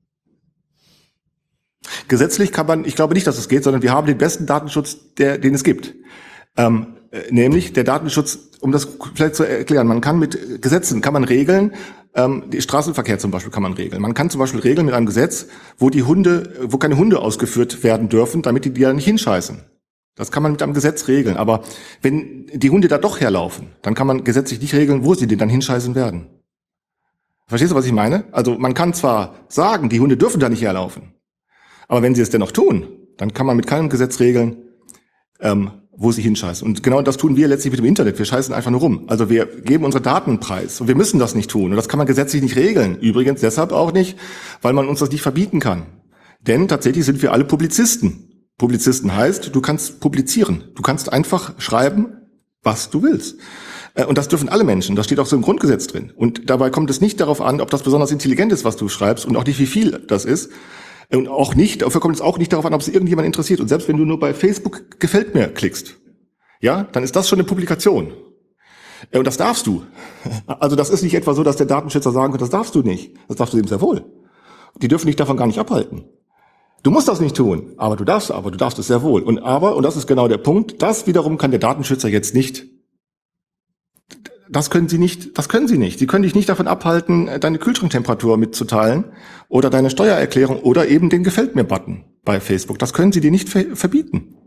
Gesetzlich kann man, ich glaube nicht, dass es geht, sondern wir haben den besten Datenschutz, der, den es gibt. Ähm, äh, nämlich der Datenschutz, um das vielleicht zu erklären, man kann mit Gesetzen, kann man regeln, ähm, die Straßenverkehr zum Beispiel kann man regeln. Man kann zum Beispiel regeln mit einem Gesetz, wo die Hunde, wo keine Hunde ausgeführt werden dürfen, damit die die da nicht hinscheißen. Das kann man mit einem Gesetz regeln. Aber wenn die Hunde da doch herlaufen, dann kann man gesetzlich nicht regeln, wo sie denn dann hinscheißen werden. Verstehst du, was ich meine? Also man kann zwar sagen, die Hunde dürfen da nicht herlaufen, aber wenn sie es dennoch tun, dann kann man mit keinem Gesetz regeln, ähm, wo sie hinscheißen. Und genau das tun wir letztlich mit dem Internet. Wir scheißen einfach nur rum. Also wir geben unsere Daten preis und wir müssen das nicht tun. Und das kann man gesetzlich nicht regeln. Übrigens deshalb auch nicht, weil man uns das nicht verbieten kann. Denn tatsächlich sind wir alle Publizisten. Publizisten heißt, du kannst publizieren. Du kannst einfach schreiben, was du willst. Und das dürfen alle Menschen. Das steht auch so im Grundgesetz drin. Und dabei kommt es nicht darauf an, ob das besonders intelligent ist, was du schreibst und auch nicht, wie viel das ist. Und auch nicht, dafür kommt es auch nicht darauf an, ob es irgendjemand interessiert. Und selbst wenn du nur bei Facebook gefällt mir klickst, ja, dann ist das schon eine Publikation. Und das darfst du. Also das ist nicht etwa so, dass der Datenschützer sagen könnte, das darfst du nicht. Das darfst du eben sehr wohl. Die dürfen dich davon gar nicht abhalten. Du musst das nicht tun, aber du darfst aber, du darfst es sehr wohl. Und aber, und das ist genau der Punkt, das wiederum kann der Datenschützer jetzt nicht. Das können sie nicht, das können sie nicht. Sie können dich nicht davon abhalten, deine Kühlschranktemperatur mitzuteilen oder deine Steuererklärung oder eben den Gefällt mir-Button bei Facebook. Das können sie dir nicht ver- verbieten.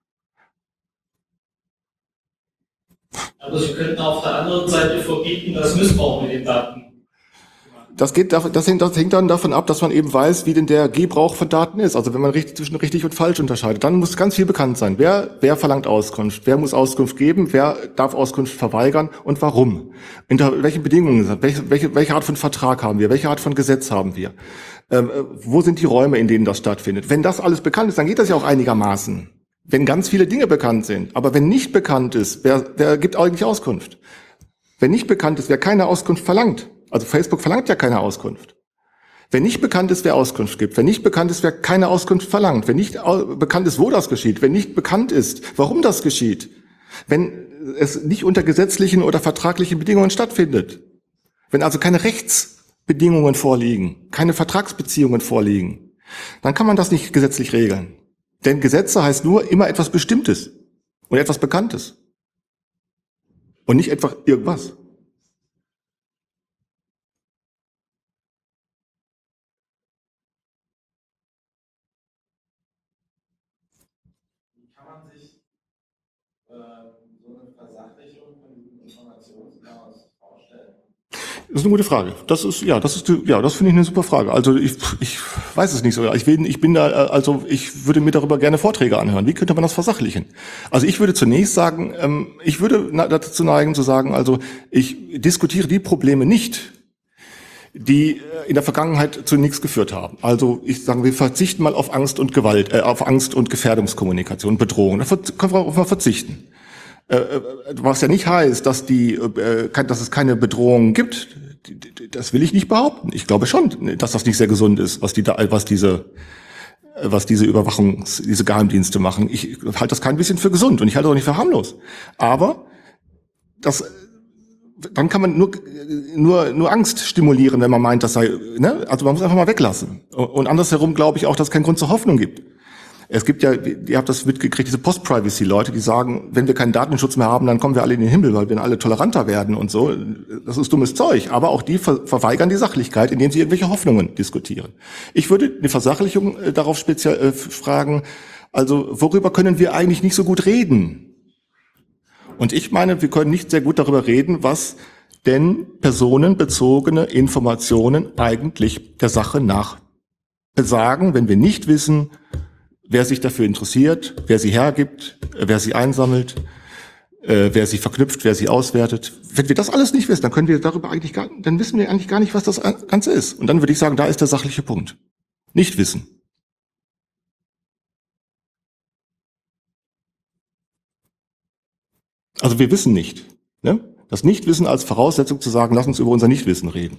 Aber Sie könnten auf der anderen Seite verbieten, dass Missbrauch mit den Daten. Das geht, das hängt, das hängt dann davon ab, dass man eben weiß, wie denn der Gebrauch von Daten ist. Also wenn man richtig zwischen richtig und falsch unterscheidet, dann muss ganz viel bekannt sein. Wer, wer verlangt Auskunft? Wer muss Auskunft geben? Wer darf Auskunft verweigern? Und warum? Unter welchen Bedingungen? Welche, welche, welche Art von Vertrag haben wir? Welche Art von Gesetz haben wir? Ähm, wo sind die Räume, in denen das stattfindet? Wenn das alles bekannt ist, dann geht das ja auch einigermaßen. Wenn ganz viele Dinge bekannt sind. Aber wenn nicht bekannt ist, wer, wer gibt eigentlich Auskunft? Wenn nicht bekannt ist, wer keine Auskunft verlangt. Also Facebook verlangt ja keine Auskunft. Wenn nicht bekannt ist, wer Auskunft gibt, wenn nicht bekannt ist, wer keine Auskunft verlangt, wenn nicht bekannt ist, wo das geschieht, wenn nicht bekannt ist, warum das geschieht, wenn es nicht unter gesetzlichen oder vertraglichen Bedingungen stattfindet, wenn also keine Rechtsbedingungen vorliegen, keine Vertragsbeziehungen vorliegen, dann kann man das nicht gesetzlich regeln. Denn Gesetze heißt nur immer etwas Bestimmtes und etwas Bekanntes und nicht einfach irgendwas. Wie kann man sich äh, so eine Versachlichung von diesem Informationschaos vorstellen? Das ist eine gute Frage. Das ist, ja, das ist, ja, das finde ich eine super Frage. Also ich, ich weiß es nicht so. Ich will, ich bin da, also ich würde mir darüber gerne Vorträge anhören. Wie könnte man das versachlichen? Also ich würde zunächst sagen, ähm, ich würde dazu neigen zu sagen, also ich diskutiere die Probleme nicht, die in der Vergangenheit zu nichts geführt haben. Also ich sage, wir verzichten mal auf Angst und Gewalt, äh, auf Angst und Gefährdungskommunikation, Bedrohung. Da können wir auf mal verzichten. Was ja nicht heißt, dass die, dass es keine Bedrohung gibt. Das will ich nicht behaupten. Ich glaube schon, dass das nicht sehr gesund ist, was die, was diese, was diese Überwachungs, diese Geheimdienste machen. Ich halte das kein bisschen für gesund und ich halte es auch nicht für harmlos. Aber das, dann kann man nur, nur, nur Angst stimulieren, wenn man meint, das sei, ne? Also man muss einfach mal weglassen. Und andersherum glaube ich auch, dass es keinen Grund zur Hoffnung gibt. Es gibt ja, ihr habt das mitgekriegt, diese Post-Privacy-Leute, die sagen, wenn wir keinen Datenschutz mehr haben, dann kommen wir alle in den Himmel, weil wir alle toleranter werden und so. Das ist dummes Zeug. Aber auch die ver verweigern die Sachlichkeit, indem sie irgendwelche Hoffnungen diskutieren. Ich würde eine Versachlichung äh, darauf speziell äh, fragen, also worüber können wir eigentlich nicht so gut reden? Und ich meine, wir können nicht sehr gut darüber reden, was denn personenbezogene Informationen eigentlich der Sache nach besagen, wenn wir nicht wissen, wer sich dafür interessiert, wer sie hergibt, wer sie einsammelt, äh, wer sie verknüpft, wer sie auswertet. Wenn wir das alles nicht wissen, dann können wir darüber eigentlich gar, dann wissen wir eigentlich gar nicht, was das Ganze ist. Und dann würde ich sagen, da ist der sachliche Punkt. Nicht wissen. Also wir wissen nicht. Ne? Das Nichtwissen als Voraussetzung zu sagen, lass uns über unser Nichtwissen reden.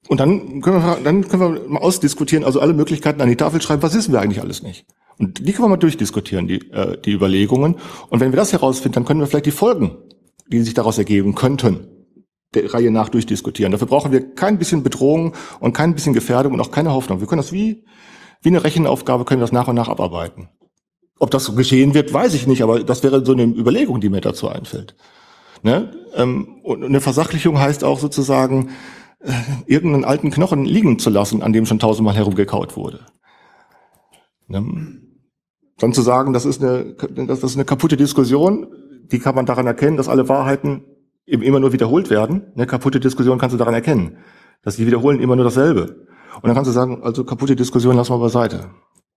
Und dann können wir, dann können wir mal ausdiskutieren, also alle Möglichkeiten an die Tafel schreiben, was wissen wir eigentlich alles nicht. Und die können wir mal durchdiskutieren, die, äh, die Überlegungen. Und wenn wir das herausfinden, dann können wir vielleicht die Folgen, die sich daraus ergeben könnten, der Reihe nach durchdiskutieren. Dafür brauchen wir kein bisschen Bedrohung und kein bisschen Gefährdung und auch keine Hoffnung. Wir können das wie, wie eine Rechenaufgabe, können wir das nach und nach abarbeiten. Ob das so geschehen wird, weiß ich nicht, aber das wäre so eine Überlegung, die mir dazu einfällt. Ne? Ähm, und eine Versachlichung heißt auch sozusagen, äh, irgendeinen alten Knochen liegen zu lassen, an dem schon tausendmal herumgekaut wurde. Ne? Dann zu sagen, das ist eine, das ist eine kaputte Diskussion, die kann man daran erkennen, dass alle Wahrheiten eben immer nur wiederholt werden. Eine kaputte Diskussion kannst du daran erkennen, dass sie wiederholen immer nur dasselbe. Und dann kannst du sagen, also kaputte Diskussion lassen wir beiseite.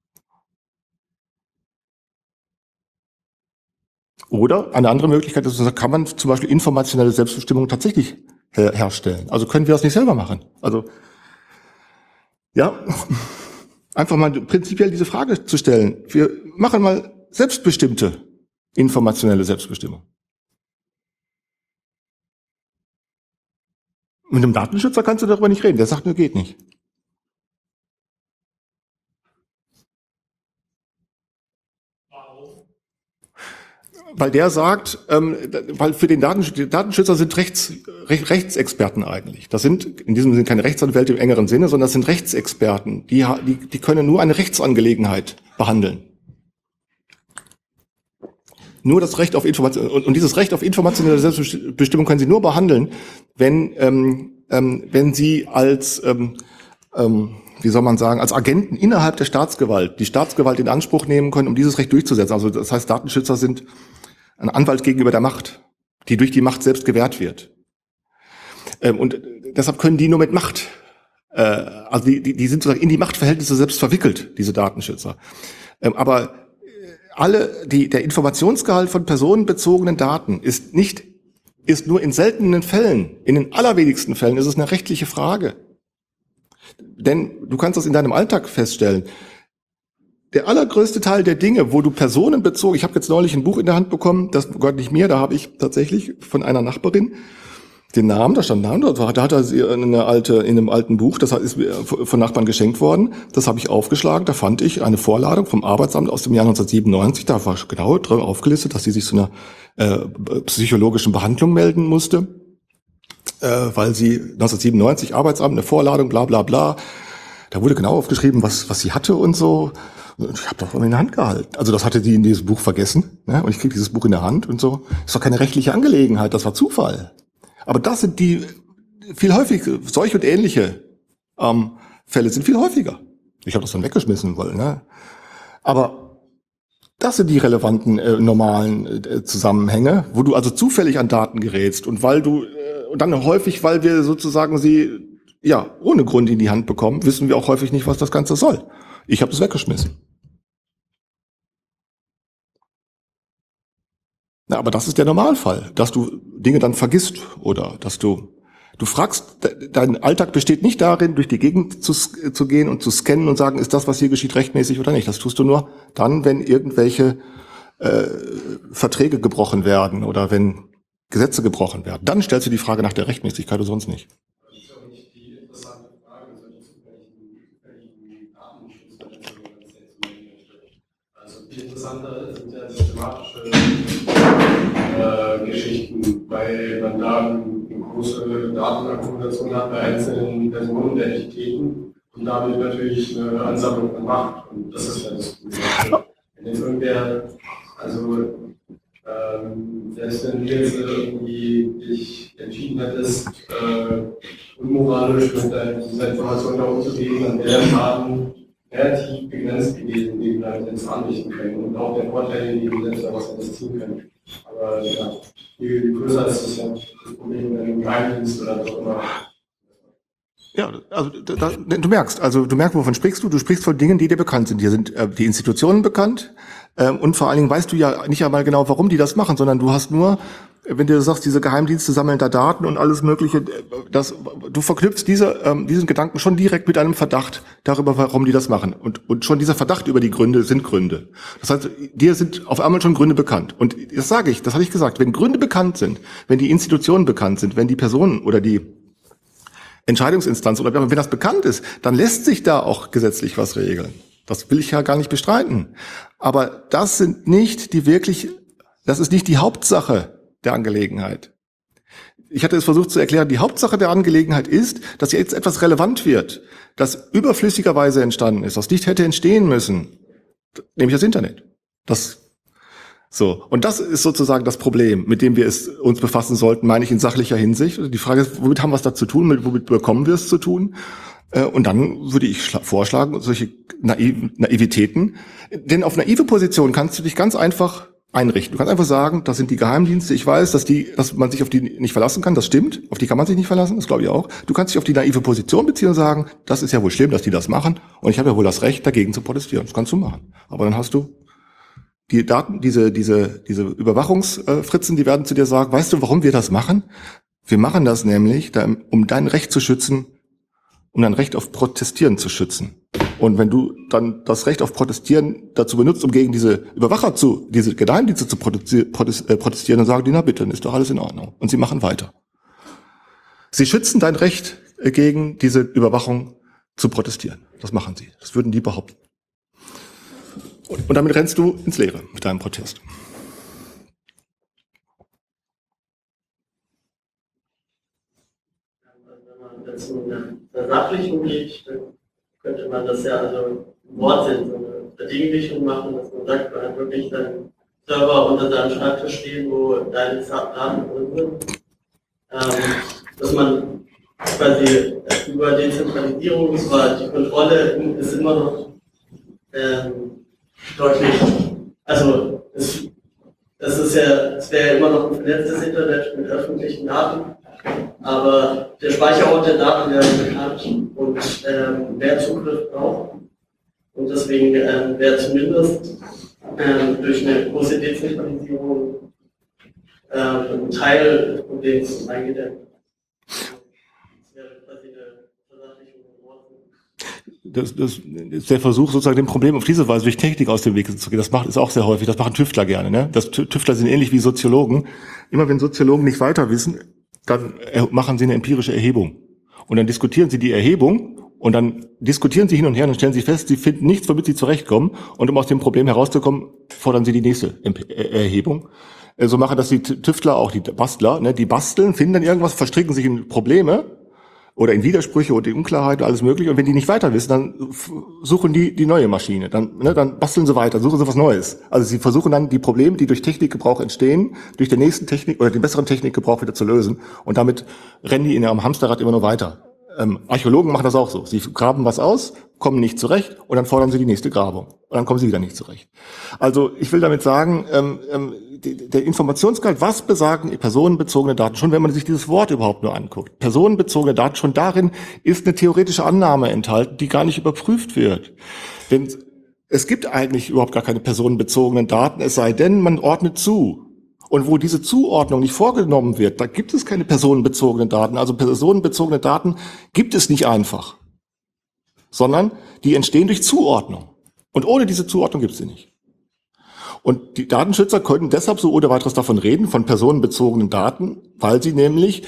Oder eine andere Möglichkeit ist, kann man zum Beispiel informationelle Selbstbestimmung tatsächlich her herstellen. Also können wir das nicht selber machen. Also ja, einfach mal prinzipiell diese Frage zu stellen. Wir machen mal selbstbestimmte informationelle Selbstbestimmung. Mit einem Datenschützer kannst du darüber nicht reden. Der sagt nur, geht nicht. Weil der sagt, ähm, weil für den Datenschützer, die Datenschützer sind Rechts, Rech, Rechtsexperten eigentlich. Das sind in diesem Sinne keine Rechtsanwälte im engeren Sinne, sondern das sind Rechtsexperten. Die, die, die können nur eine Rechtsangelegenheit behandeln. Nur das Recht auf Information, und, und dieses Recht auf informationelle Selbstbestimmung können sie nur behandeln, wenn, ähm, ähm, wenn sie als, ähm, ähm, wie soll man sagen, als Agenten innerhalb der Staatsgewalt die Staatsgewalt in Anspruch nehmen können, um dieses Recht durchzusetzen. Also das heißt, Datenschützer sind ein Anwalt gegenüber der Macht, die durch die Macht selbst gewährt wird. Ähm, und deshalb können die nur mit Macht, äh, also die, die, die sind sozusagen in die Machtverhältnisse selbst verwickelt, diese Datenschützer. Ähm, aber alle, die, der Informationsgehalt von personenbezogenen Daten ist nicht, ist nur in seltenen Fällen, in den allerwenigsten Fällen ist es eine rechtliche Frage. Denn du kannst das in deinem Alltag feststellen. Der allergrößte Teil der Dinge, wo du personenbezogen, ich habe jetzt neulich ein Buch in der Hand bekommen, das gehört nicht mir, da habe ich tatsächlich von einer Nachbarin den Namen, da stand Name, da hat er sie eine alte, in einem alten Buch, das ist mir von Nachbarn geschenkt worden, das habe ich aufgeschlagen, da fand ich eine Vorladung vom Arbeitsamt aus dem Jahr neunzehnhundertsiebenundneunzig, da war genau drin aufgelistet, dass sie sich zu einer äh, psychologischen Behandlung melden musste, äh, weil sie neunzehnhundertsiebenundneunzig Arbeitsamt, eine Vorladung, bla bla bla, da wurde genau aufgeschrieben, was was sie hatte und so. Und ich habe das in der Hand gehalten. Also das hatte sie in diesem Buch vergessen, ne? Und ich kriege dieses Buch in der Hand und so. Ist doch keine rechtliche Angelegenheit, das war Zufall. Aber das sind die viel häufiger, solche und ähnliche ähm, Fälle sind viel häufiger. Ich habe das dann weggeschmissen wollen, ne? Aber das sind die relevanten äh, normalen äh, Zusammenhänge, wo du also zufällig an Daten gerätst und weil du äh, und dann häufig, weil wir sozusagen sie ja ohne Grund in die Hand bekommen, wissen wir auch häufig nicht, was das Ganze soll. Ich habe es weggeschmissen. Na, aber das ist der Normalfall, dass du Dinge dann vergisst oder dass du du fragst, de, dein Alltag besteht nicht darin, durch die Gegend zu, zu gehen und zu scannen und sagen, ist das, was hier geschieht, rechtmäßig oder nicht. Das tust du nur dann, wenn irgendwelche äh, Verträge gebrochen werden oder wenn Gesetze gebrochen werden. Dann stellst du die Frage nach der Rechtmäßigkeit oder sonst nicht. Das ist doch nicht die interessante Frage, solche zufälligen Datenschutz. Also viel interessanter sind ja systematische äh, Geschichten, weil man da eine große Datenakkumulation hat bei einzelnen Personen und Entitäten und damit natürlich eine Ansammlung von Macht. Und das ist ja das Problem. Wenn jetzt irgendwer, also ähm, selbst wenn du jetzt irgendwie dich entschieden hättest, äh, unmoralisch mit dieser Information da umzugehen, dann wäre der Schaden relativ begrenzt gewesen, den wir halt jetzt anrichten können und auch der Vorteil, den wir selbst daraus hätten ziehen können. Aber ja, viel größer ist das ja das Problem, wenn du Geheimdienst oder so immer. Ja, also da, du merkst, also du merkst, wovon sprichst du? Du sprichst von Dingen, die dir bekannt sind. Dir sind äh, die Institutionen bekannt äh, und vor allen Dingen weißt du ja nicht einmal genau, warum die das machen, sondern du hast nur, wenn du sagst, diese Geheimdienste sammeln da Daten und alles Mögliche, das, du verknüpfst diese, ähm, diesen Gedanken schon direkt mit einem Verdacht darüber, warum die das machen. Und, und schon dieser Verdacht über die Gründe sind Gründe. Das heißt, dir sind auf einmal schon Gründe bekannt. Und das sage ich, das hatte ich gesagt, wenn Gründe bekannt sind, wenn die Institutionen bekannt sind, wenn die Personen oder die Entscheidungsinstanz oder wenn das bekannt ist, dann lässt sich da auch gesetzlich was regeln. Das will ich ja gar nicht bestreiten. Aber das sind nicht die wirklich, das ist nicht die Hauptsache der Angelegenheit. Ich hatte es versucht zu erklären, die Hauptsache der Angelegenheit ist, dass jetzt etwas relevant wird, das überflüssigerweise entstanden ist, das nicht hätte entstehen müssen, nämlich das Internet. Das So, und das ist sozusagen das Problem, mit dem wir es uns befassen sollten, meine ich in sachlicher Hinsicht. Die Frage ist, womit haben wir es da zu tun, mit, womit bekommen wir es zu tun? Und dann würde ich vorschlagen, solche Naiv Naivitäten, denn auf naive Positionen kannst du dich ganz einfach einrichten. Du kannst einfach sagen, das sind die Geheimdienste, ich weiß, dass die, dass man sich auf die nicht verlassen kann, das stimmt, auf die kann man sich nicht verlassen, das glaube ich auch. Du kannst dich auf die naive Position beziehen und sagen, das ist ja wohl schlimm, dass die das machen und ich habe ja wohl das Recht, dagegen zu protestieren. Das kannst du machen. Aber dann hast du die Daten, diese, diese, diese Überwachungsfritzen, die werden zu dir sagen, weißt du, warum wir das machen? Wir machen das nämlich, um dein Recht zu schützen, um dein Recht auf Protestieren zu schützen. Und wenn du dann das Recht auf Protestieren dazu benutzt, um gegen diese Überwacher zu, diese Geheimdienste zu protestieren, dann sagen die, na bitte, dann ist doch alles in Ordnung. Und sie machen weiter. Sie schützen dein Recht gegen diese Überwachung zu protestieren. Das machen sie. Das würden die behaupten. Und damit rennst du ins Leere mit deinem Protest. Wenn man dazu eine Versachlichung geht, dann könnte man das ja also im Wortsinn so eine Verdinglichung machen, dass man sagt, man hat wirklich seinen Server unter seinem Schreibtisch stehen, wo deine Daten drin sind. Ähm, dass man quasi über Dezentralisierung, zwar die Kontrolle ist immer noch ähm, deutlich, also es, das ist ja, es wäre ja immer noch ein vernetztes Internet mit öffentlichen Daten, aber der Speicherort der Daten wäre bekannt und ähm, mehr Zugriff braucht. Und deswegen ähm, wäre zumindest ähm, durch eine große Dezentralisierung ähm, ein Teil des Problems eingedämmt. Das, das ist der Versuch, sozusagen dem Problem auf diese Weise durch Technik aus dem Weg zu gehen. Das macht ist auch sehr häufig. Das machen Tüftler gerne. Ne? Das Tüftler sind ähnlich wie Soziologen. Immer wenn Soziologen nicht weiter wissen, dann machen sie eine empirische Erhebung. Und dann diskutieren sie die Erhebung und dann diskutieren sie hin und her und dann stellen sie fest, sie finden nichts, womit sie zurechtkommen. Und um aus dem Problem herauszukommen, fordern sie die nächste Erhebung. So machen das die Tüftler auch, die Bastler. Ne? Die basteln, finden dann irgendwas, verstricken sich in Probleme oder in Widersprüche oder in Unklarheit, alles mögliche. Und wenn die nicht weiter wissen, dann suchen die die neue Maschine. Dann, ne, dann basteln sie weiter, suchen sie was Neues. Also sie versuchen dann die Probleme, die durch Technikgebrauch entstehen, durch den nächsten Technik oder den besseren Technikgebrauch wieder zu lösen. Und damit rennen die in ihrem Hamsterrad immer nur weiter. Ähm, Archäologen machen das auch so. Sie graben was aus, kommen nicht zurecht und dann fordern sie die nächste Grabung. Und dann kommen sie wieder nicht zurecht. Also ich will damit sagen, ähm, ähm, der Informationsgehalt, was besagen personenbezogene Daten, schon wenn man sich dieses Wort überhaupt nur anguckt. Personenbezogene Daten, schon darin ist eine theoretische Annahme enthalten, die gar nicht überprüft wird. Denn es gibt eigentlich überhaupt gar keine personenbezogenen Daten, es sei denn, man ordnet zu. Und wo diese Zuordnung nicht vorgenommen wird, da gibt es keine personenbezogenen Daten. Also personenbezogene Daten gibt es nicht einfach, sondern die entstehen durch Zuordnung. Und ohne diese Zuordnung gibt es sie nicht. Und die Datenschützer können deshalb so ohne weiteres davon reden, von personenbezogenen Daten, weil sie nämlich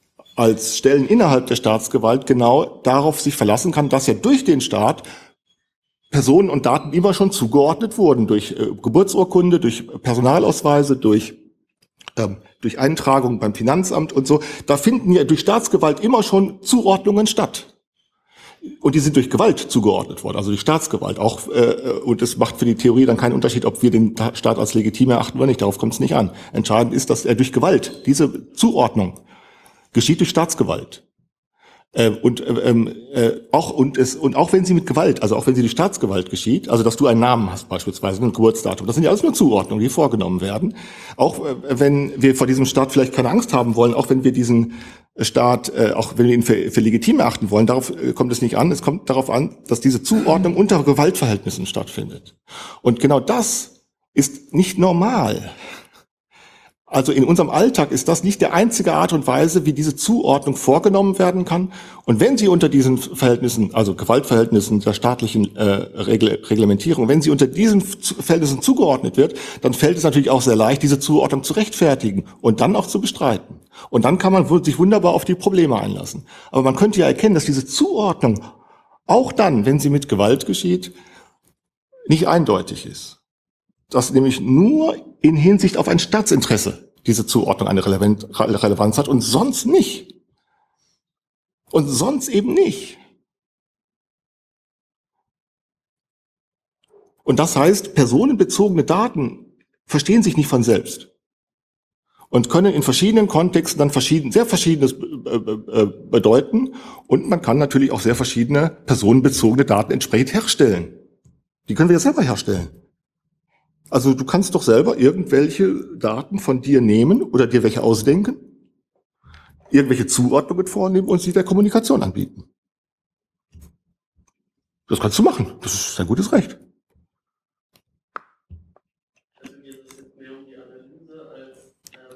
als Stellen innerhalb der Staatsgewalt genau darauf sich verlassen kann, dass ja durch den Staat Personen und Daten immer schon zugeordnet wurden, durch äh, Geburtsurkunde, durch Personalausweise, durch, ähm, durch Eintragung beim Finanzamt und so. Da finden ja durch Staatsgewalt immer schon Zuordnungen statt. Und die sind durch Gewalt zugeordnet worden, also durch Staatsgewalt auch. Äh, und es macht für die Theorie dann keinen Unterschied, ob wir den Staat als legitim erachten oder nicht. Darauf kommt es nicht an. Entscheidend ist, dass er durch Gewalt, diese Zuordnung, geschieht durch Staatsgewalt. Äh, und ähm, äh, auch und es und auch wenn sie mit Gewalt, also auch wenn sie durch Staatsgewalt geschieht, also dass du einen Namen hast beispielsweise, ein Geburtsdatum, das sind ja alles nur Zuordnungen, die vorgenommen werden. Auch äh, wenn wir vor diesem Staat vielleicht keine Angst haben wollen, auch wenn wir diesen Staat, äh, auch wenn wir ihn für, für legitim erachten wollen, darauf äh, kommt es nicht an. Es kommt darauf an, dass diese Zuordnung unter Gewaltverhältnissen stattfindet. Und genau das ist nicht normal. Also in unserem Alltag ist das nicht die einzige Art und Weise, wie diese Zuordnung vorgenommen werden kann. Und wenn sie unter diesen Verhältnissen, also Gewaltverhältnissen der staatlichen äh, Regl- Reglementierung, wenn sie unter diesen Verhältnissen zugeordnet wird, dann fällt es natürlich auch sehr leicht, diese Zuordnung zu rechtfertigen und dann auch zu bestreiten. Und dann kann man sich wunderbar auf die Probleme einlassen. Aber man könnte ja erkennen, dass diese Zuordnung auch dann, wenn sie mit Gewalt geschieht, nicht eindeutig ist. Dass nämlich nur in Hinsicht auf ein Staatsinteresse diese Zuordnung eine Relevanz hat und sonst nicht. Und sonst eben nicht. Und das heißt, personenbezogene Daten verstehen sich nicht von selbst und können in verschiedenen Kontexten dann verschieden, sehr Verschiedenes bedeuten. Und man kann natürlich auch sehr verschiedene personenbezogene Daten entsprechend herstellen. Die können wir ja selber herstellen. Also du kannst doch selber irgendwelche Daten von dir nehmen oder dir welche ausdenken, irgendwelche Zuordnungen vornehmen und sie der Kommunikation anbieten. Das kannst du machen. Das ist ein gutes Recht. Also mir ist es jetzt mehr um die Analyse als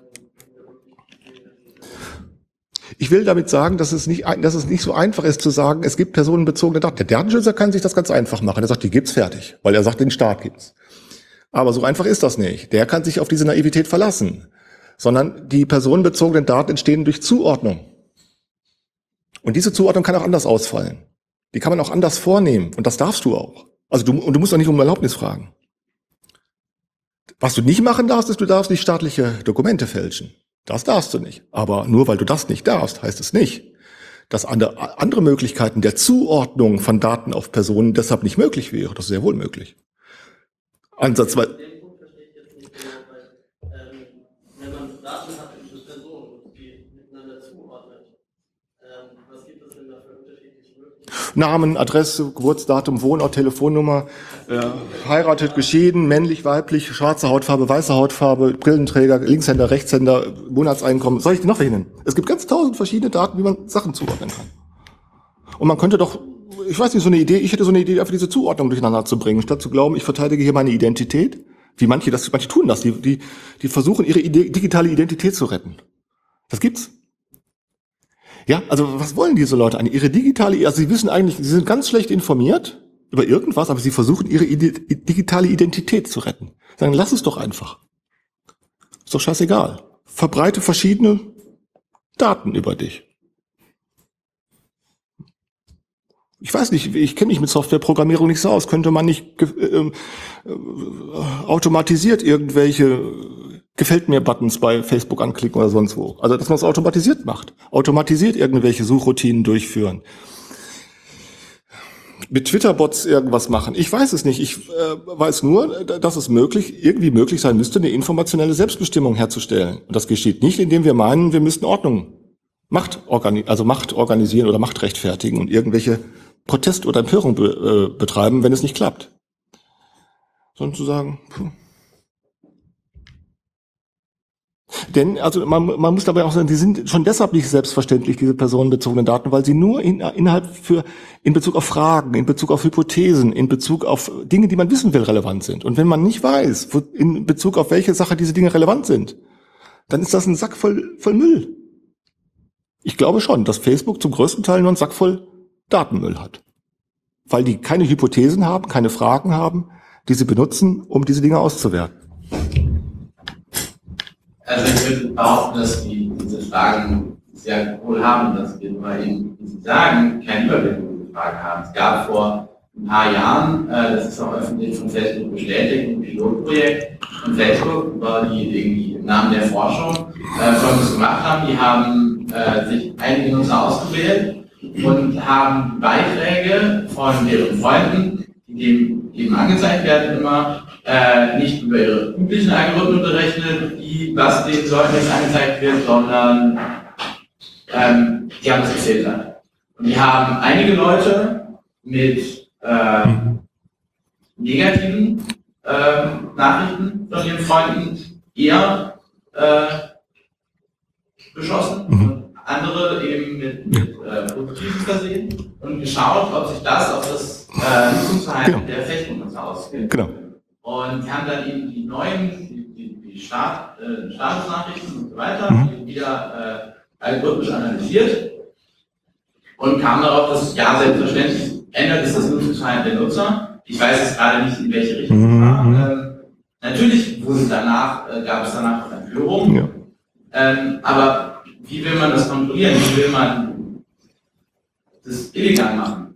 ähm, Ich will damit sagen, dass es nicht, dass es nicht so einfach ist zu sagen, es gibt personenbezogene Daten. Der Datenschützer kann sich das ganz einfach machen. Er sagt, die gibt's fertig, weil er sagt, den Staat gibt's. Aber so einfach ist das nicht. Der kann sich auf diese Naivität verlassen, sondern die personenbezogenen Daten entstehen durch Zuordnung. Und diese Zuordnung kann auch anders ausfallen. Die kann man auch anders vornehmen und das darfst du auch. Also du, und du musst auch nicht um Erlaubnis fragen. Was du nicht machen darfst, ist, du darfst nicht staatliche Dokumente fälschen. Das darfst du nicht. Aber nur weil du das nicht darfst, heißt es nicht, dass andere, andere Möglichkeiten der Zuordnung von Daten auf Personen deshalb nicht möglich wäre. Das ist sehr wohl möglich. Ansatzweise. Den Punkt verstehe ich jetzt nicht genau, weil ähm, wenn man Daten hat über Personen und die miteinander zuordnet, ähm, was gibt es denn da für unterschiedliche Möglichkeiten? Namen, Adresse, Geburtsdatum, Wohnort, Telefonnummer, äh, heiratet, geschieden, männlich, weiblich, schwarze Hautfarbe, weiße Hautfarbe, Brillenträger, Linkshänder, Rechtshänder, Monatseinkommen. Soll ich die noch nennen? Es gibt ganz tausend verschiedene Daten, wie man Sachen zuordnen kann. Und man könnte doch, ich weiß nicht, so eine Idee, ich hätte so eine Idee, einfach diese Zuordnung durcheinander zu bringen, statt zu glauben, ich verteidige hier meine Identität, wie manche das, manche tun das, die, die, die versuchen, ihre Ide- digitale Identität zu retten. Das gibt's. Ja, also was wollen diese Leute eigentlich? Ihre digitale, also sie wissen eigentlich, sie sind ganz schlecht informiert über irgendwas, aber sie versuchen, ihre Ide- digitale Identität zu retten. Sagen, lass es doch einfach. Ist doch scheißegal. Verbreite verschiedene Daten über dich. Ich weiß nicht, ich kenne mich mit Softwareprogrammierung nicht so aus. Könnte man nicht äh, äh, automatisiert irgendwelche Gefällt mir Buttons bei Facebook anklicken oder sonst wo? Also, dass man es automatisiert macht. Automatisiert irgendwelche Suchroutinen durchführen. Mit Twitter-Bots irgendwas machen. Ich weiß es nicht. Ich äh, weiß nur, dass es möglich, irgendwie möglich sein müsste, eine informationelle Selbstbestimmung herzustellen. Und das geschieht nicht, indem wir meinen, wir müssten Ordnung, Macht, organi- also Macht organisieren oder Macht rechtfertigen und irgendwelche Protest oder Empörung be, äh, betreiben, wenn es nicht klappt. Sondern zu sagen, puh. Denn, also man, man muss dabei auch sagen, die sind schon deshalb nicht selbstverständlich, diese personenbezogenen Daten, weil sie nur in, innerhalb für, in Bezug auf Fragen, in Bezug auf Hypothesen, in Bezug auf Dinge, die man wissen will, relevant sind. Und wenn man nicht weiß, wo, in Bezug auf welche Sache diese Dinge relevant sind, dann ist das ein Sack voll, voll Müll. Ich glaube schon, dass Facebook zum größten Teil nur einen Sack voll Datenmüll hat. Weil die keine Hypothesen haben, keine Fragen haben, die sie benutzen, um diese Dinge auszuwerten. Also ich würde behaupten, dass die diese Fragen sehr wohl haben, dass wir nur eben, wie Sie sagen, keine Überblick über die Fragen haben. Es gab vor ein paar Jahren, äh, das ist auch öffentlich von Facebook bestätigt, ein Pilotprojekt von Facebook, über die irgendwie im Namen der Forschung äh, Folgendes gemacht haben. Die haben äh, sich einige Nutzer ausgewählt und haben Beiträge von deren Freunden, die dem eben angezeigt werden, immer äh, nicht über ihre üblichen Algorithmen berechnet, wie was den Leuten jetzt angezeigt wird, sondern ähm, die haben es gefiltert. Und die haben einige Leute mit äh, negativen äh, Nachrichten von ihren Freunden eher äh, beschossen und andere eben mit, mit äh, positiven versehen und geschaut, ob sich das auf das äh, Nutzungsverhalten genau. der Facebook-Nutzer auswirkt. Genau. Und haben dann eben die neuen, die, die, die Staat, äh, Statusnachrichten und so weiter, mhm. die wieder äh, algorithmisch analysiert und kam darauf, dass ja, selbstverständlich ändert es das Nutzungsverhalten der Nutzer. Ich weiß jetzt gerade nicht, in welche Richtung es war. Mhm. Ähm, natürlich wurde danach, äh, gab es danach auch Empörung. Ja. Ähm, aber wie will man das kontrollieren? Wie will man das illegal machen?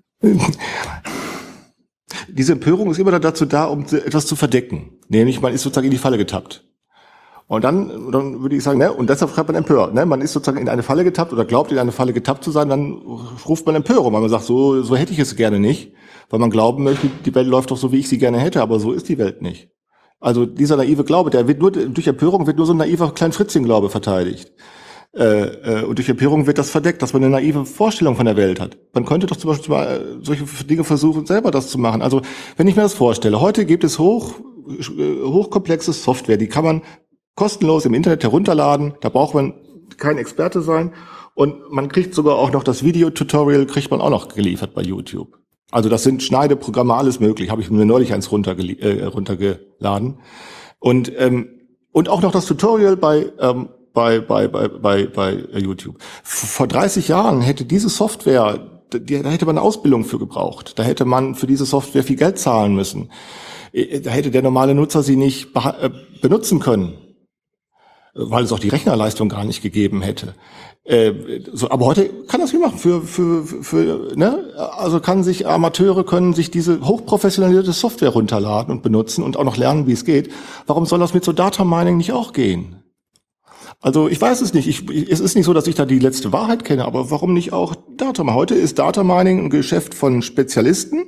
Diese Empörung ist immer dazu da, um etwas zu verdecken. Nämlich, man ist sozusagen in die Falle getappt. Und dann, dann würde ich sagen, ne, und deshalb schreibt man empört. Ne? Man ist sozusagen in eine Falle getappt oder glaubt, in eine Falle getappt zu sein, dann ruft man Empörung, weil man sagt, so, so hätte ich es gerne nicht, weil man glauben möchte, die Welt läuft doch so, wie ich sie gerne hätte, aber so ist die Welt nicht. Also dieser naive Glaube, der wird nur, durch Empörung wird nur so ein naiver Klein-Fritzchen-Glaube verteidigt. Äh, äh, und durch Empörung wird das verdeckt, dass man eine naive Vorstellung von der Welt hat. Man könnte doch zum Beispiel mal äh, solche Dinge versuchen, selber das zu machen. Also wenn ich mir das vorstelle, heute gibt es hoch, äh, hochkomplexe Software, die kann man kostenlos im Internet herunterladen, da braucht man kein Experte sein und man kriegt sogar auch noch das Videotutorial, kriegt man auch noch geliefert bei YouTube. Also das sind Schneideprogramme, alles möglich, habe ich mir neulich eins runtergel- äh, runtergeladen. Und ähm, und auch noch das Tutorial bei ähm, bei bei bei bei bei YouTube. Vor dreißig Jahren hätte diese Software, die, da hätte man eine Ausbildung für gebraucht. Da hätte man für diese Software viel Geld zahlen müssen. Da hätte der normale Nutzer sie nicht beha- äh, benutzen können, weil es auch die Rechnerleistung gar nicht gegeben hätte. Äh, so, aber heute kann das wie machen. Für, für, für, ne? Also kann sich Amateure können sich diese hochprofessionalisierte Software runterladen und benutzen und auch noch lernen, wie es geht. Warum soll das mit so Data Mining nicht auch gehen? Also ich weiß es nicht. Ich, ich, es ist nicht so, dass ich da die letzte Wahrheit kenne, aber warum nicht auch Data Mining? Heute ist Data Mining ein Geschäft von Spezialisten,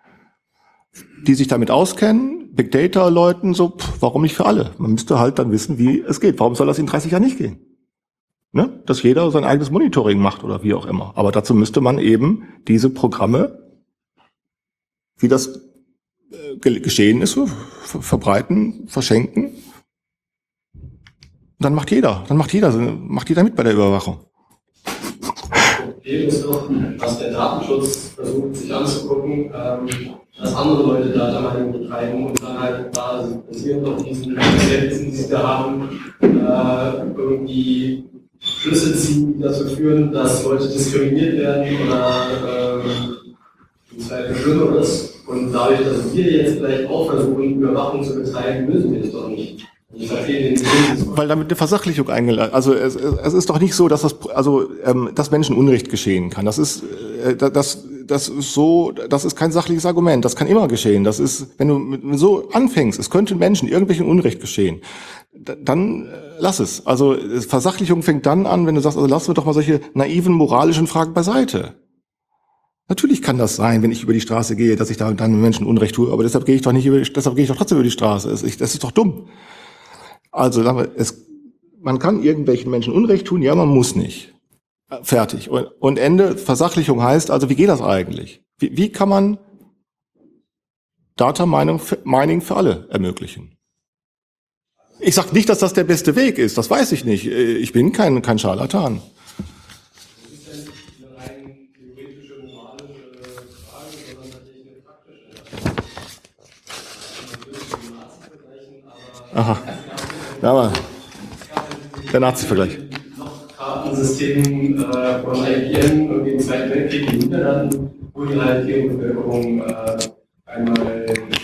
die sich damit auskennen, Big Data Leuten, so, pff, warum nicht für alle? Man müsste halt dann wissen, wie es geht. Warum soll das in dreißig Jahren nicht gehen? Ne? Dass jeder sein eigenes Monitoring macht oder wie auch immer. Aber dazu müsste man eben diese Programme, wie das äh, geschehen ist, so, verbreiten, verschenken. Und dann macht jeder, dann macht jeder, macht jeder mit bei der Überwachung. Problem ist doch, was der Datenschutz versucht, sich anzugucken, ähm, dass andere Leute Data Mining betreiben und dann halt basierend auf diesen Erkenntnissen, die sie da haben, äh, irgendwie Schlüsse ziehen, die dazu führen, dass Leute diskriminiert werden oder ähm, etwas Schlimmeres. Und dadurch, dass wir jetzt vielleicht auch versuchen, Überwachung zu betreiben, müssen wir das doch nicht. Ich verstehe den Weil damit eine Versachlichung eingeladen. Also es, es ist doch nicht so, dass das, also ähm, dass Menschen Unrecht geschehen kann. Das ist, äh, das, das ist so, das ist kein sachliches Argument. Das kann immer geschehen. Das ist, wenn du mit, so anfängst, es könnte Menschen irgendwelchen Unrecht geschehen, dann äh, lass es. Also Versachlichung fängt dann an, wenn du sagst, also lassen wir doch mal solche naiven moralischen Fragen beiseite. Natürlich kann das sein, wenn ich über die Straße gehe, dass ich da dann Menschen Unrecht tue, aber deshalb gehe ich doch nicht über, deshalb gehe ich doch trotzdem über die Straße. Das ist, das ist doch dumm. Also sagen wir, es, man kann irgendwelchen Menschen Unrecht tun, ja, man muss nicht. Fertig. Und, und Ende, Versachlichung heißt, also wie geht das eigentlich? Wie, wie kann man Data Mining für, Mining für alle ermöglichen? Ich sage nicht, dass das der beste Weg ist, das weiß ich nicht. Ich bin kein, kein Scharlatan. Das ist ja nicht eine rein theoretische, moralische Frage, sondern tatsächlich eine praktische. Man würde es mit dem Nazi vergleichen, aber Aha. Ja, aber der Nazi-Vergleich. noch Kartensystem äh, von I B M irgendwie im Zweiten Weltkrieg in den Niederlanden, wo die halt ihre Bevölkerung äh, einmal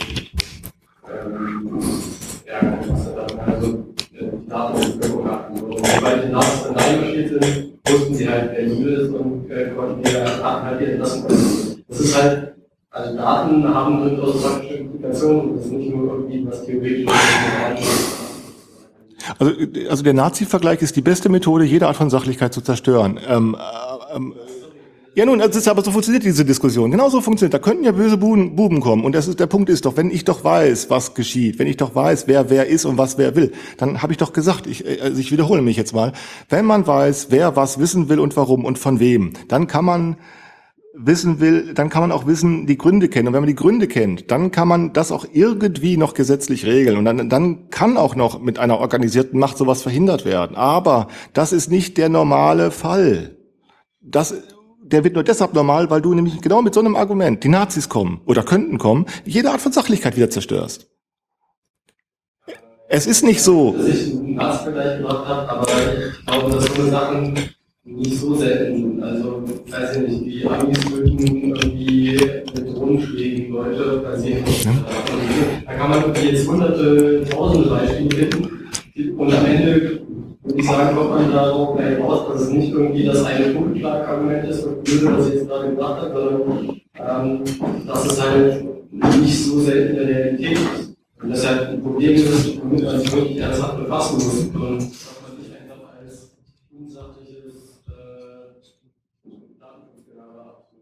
ähm, ja, was dann also die Daten der Bevölkerung hatten. Und sobald die Nazis dann reinmarschiert sind, wussten sie halt, wer Jude ist und äh, konnten ihre Daten halt entlassen. Das ist halt, also Daten haben durchaus praktische Implikationen, das ist nicht nur irgendwie was theoretisch ist. Also, also der Nazi-Vergleich ist die beste Methode, jede Art von Sachlichkeit zu zerstören. Ähm, ähm, ja nun, das ist aber so funktioniert diese Diskussion. Genau so funktioniert. Da könnten ja böse Buben, Buben kommen. Und das ist, der Punkt ist doch, wenn ich doch weiß, was geschieht, wenn ich doch weiß, wer wer ist und was wer will, dann habe ich doch gesagt, ich, also ich wiederhole mich jetzt mal, wenn man weiß, wer was wissen will und warum und von wem, dann kann man wissen will, dann kann man auch wissen, die Gründe kennen. Und wenn man die Gründe kennt, dann kann man das auch irgendwie noch gesetzlich regeln. Und dann, dann kann auch noch mit einer organisierten Macht sowas verhindert werden. Aber das ist nicht der normale Fall. Das, der wird nur deshalb normal, weil du nämlich genau mit so einem Argument, die Nazis kommen oder könnten kommen, jede Art von Sachlichkeit wieder zerstörst. Es ist nicht so. Dass ich einen Arztvergleich gemacht habe, aber ich glaube, dass so eine Sachen nicht so selten sind. Also, ich weiß ja nicht, die Amis töten irgendwie mit Drohnenschlägen Leute passieren. Ja. Da kann man irgendwie jetzt hunderte, tausende Beispiele finden. Und am Ende würde ich sagen, kommt man darauf gleich raus, dass es nicht irgendwie das eine Totschlagargument ist, was ich jetzt gerade gesagt habe, sondern ähm, dass es halt nicht so selten in der Realität ist. Und deshalb ein Problem ist, womit man sich wirklich ernsthaft befassen muss. Und dass man nicht einfach als unsachliches äh, Datenschutzgelaber abtun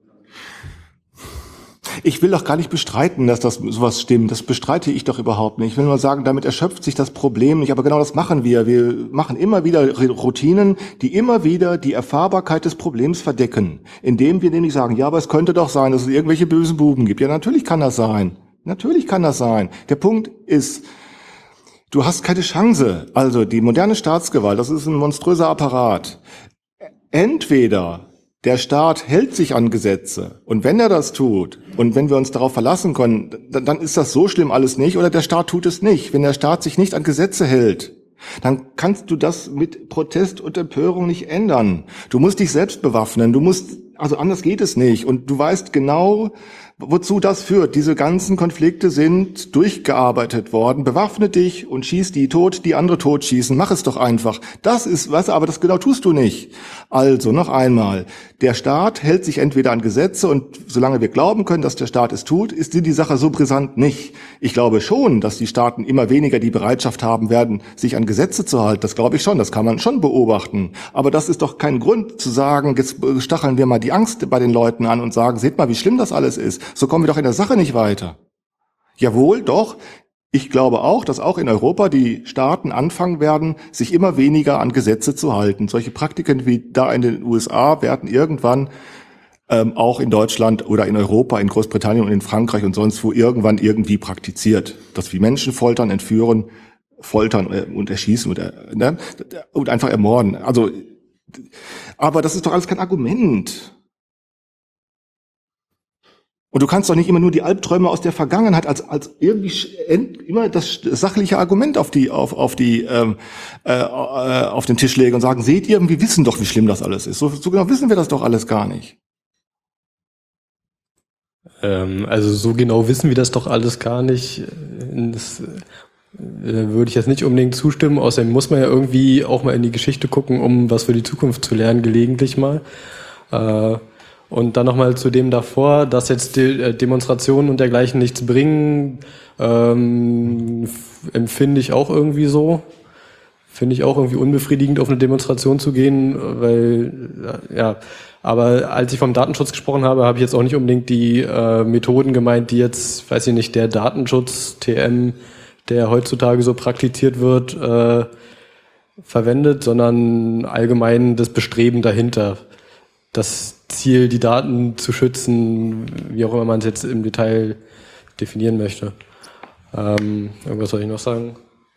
kann. Ich will doch gar nicht bestreiten, dass das sowas stimmt. Das bestreite ich doch überhaupt nicht. Ich will nur sagen, damit erschöpft sich das Problem nicht. Aber genau das machen wir. Wir machen immer wieder Routinen, die immer wieder die Erfahrbarkeit des Problems verdecken. Indem wir nämlich sagen, ja, aber es könnte doch sein, dass es irgendwelche bösen Buben gibt. Ja, natürlich kann das sein. Natürlich kann das sein. Der Punkt ist, du hast keine Chance. Also die moderne Staatsgewalt, das ist ein monströser Apparat. Entweder der Staat hält sich an Gesetze und wenn er das tut und wenn wir uns darauf verlassen können, dann, dann ist das so schlimm alles nicht, oder der Staat tut es nicht. Wenn der Staat sich nicht an Gesetze hält, dann kannst du das mit Protest und Empörung nicht ändern. Du musst dich selbst bewaffnen, du musst, also anders geht es nicht, und du weißt genau, wozu das führt. Diese ganzen Konflikte sind durchgearbeitet worden. Bewaffne dich und schieß die tot, die andere tot schießen. Mach es doch einfach. Das ist, weißt du, aber das genau tust du nicht. Also, noch einmal. Der Staat hält sich entweder an Gesetze, und solange wir glauben können, dass der Staat es tut, ist die Sache so brisant nicht. Ich glaube schon, dass die Staaten immer weniger die Bereitschaft haben werden, sich an Gesetze zu halten. Das glaube ich schon. Das kann man schon beobachten. Aber das ist doch kein Grund zu sagen, jetzt stacheln wir mal die Angst bei den Leuten an und sagen, seht mal, wie schlimm das alles ist. So kommen wir doch in der Sache nicht weiter. Jawohl, doch. Ich glaube auch, dass auch in Europa die Staaten anfangen werden, sich immer weniger an Gesetze zu halten. Solche Praktiken wie da in den U S A werden irgendwann ähm, auch in Deutschland oder in Europa, in Großbritannien und in Frankreich und sonst wo irgendwann irgendwie praktiziert. Dass wir Menschen foltern, entführen, foltern äh, und erschießen und, äh, ne? und einfach ermorden. Also, aber das ist doch alles kein Argument. Und du kannst doch nicht immer nur die Albträume aus der Vergangenheit als als irgendwie immer das sachliche Argument auf die auf auf die ähm, äh, auf den Tisch legen und sagen, seht ihr, wir wissen doch, wie schlimm das alles ist. So, so genau wissen wir das doch alles gar nicht. Ähm, also so genau wissen wir das doch alles gar nicht. Das äh, würde ich jetzt nicht unbedingt zustimmen. Außerdem muss man ja irgendwie auch mal in die Geschichte gucken, um was für die Zukunft zu lernen, gelegentlich mal. Äh, Und dann nochmal zu dem davor, dass jetzt die Demonstrationen und dergleichen nichts bringen, ähm, empfinde ich auch irgendwie so. Finde ich auch irgendwie unbefriedigend, auf eine Demonstration zu gehen, weil, ja, aber als ich vom Datenschutz gesprochen habe, habe ich jetzt auch nicht unbedingt die äh, Methoden gemeint, die jetzt, weiß ich nicht, der Datenschutz T M, der heutzutage so praktiziert wird, äh, verwendet, sondern allgemein das Bestreben dahinter. Das Ziel, die Daten zu schützen, wie auch immer man es jetzt im Detail definieren möchte. Ähm, irgendwas soll ich noch sagen?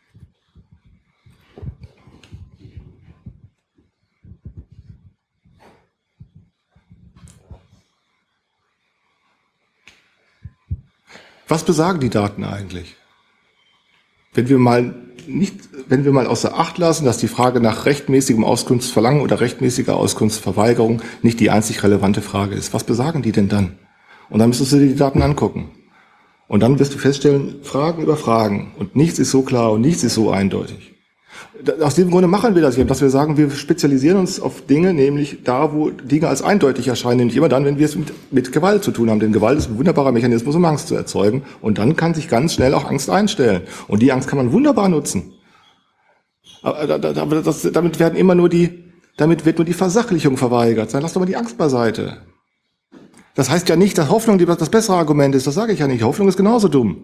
Was besagen die Daten eigentlich? Wenn wir mal nicht, wenn wir mal außer Acht lassen, dass die Frage nach rechtmäßigem Auskunftsverlangen oder rechtmäßiger Auskunftsverweigerung nicht die einzig relevante Frage ist. Was besagen die denn dann? Und dann müsstest du dir die Daten angucken. Und dann wirst du feststellen, Fragen über Fragen. Und nichts ist so klar und nichts ist so eindeutig. Aus diesem Grunde machen wir das hier, dass wir sagen, wir spezialisieren uns auf Dinge, nämlich da, wo Dinge als eindeutig erscheinen, nämlich immer dann, wenn wir es mit, mit Gewalt zu tun haben. Denn Gewalt ist ein wunderbarer Mechanismus, um Angst zu erzeugen. Und dann kann sich ganz schnell auch Angst einstellen. Und die Angst kann man wunderbar nutzen. Aber das, damit werden immer nur die, damit wird nur die Versachlichung verweigert. Dann lass doch mal die Angst beiseite. Das heißt ja nicht, dass Hoffnung das bessere Argument ist. Das sage ich ja nicht. Hoffnung ist genauso dumm.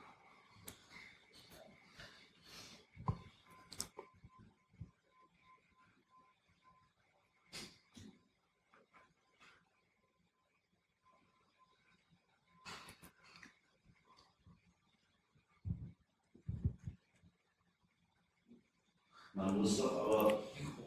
Man muss doch aber,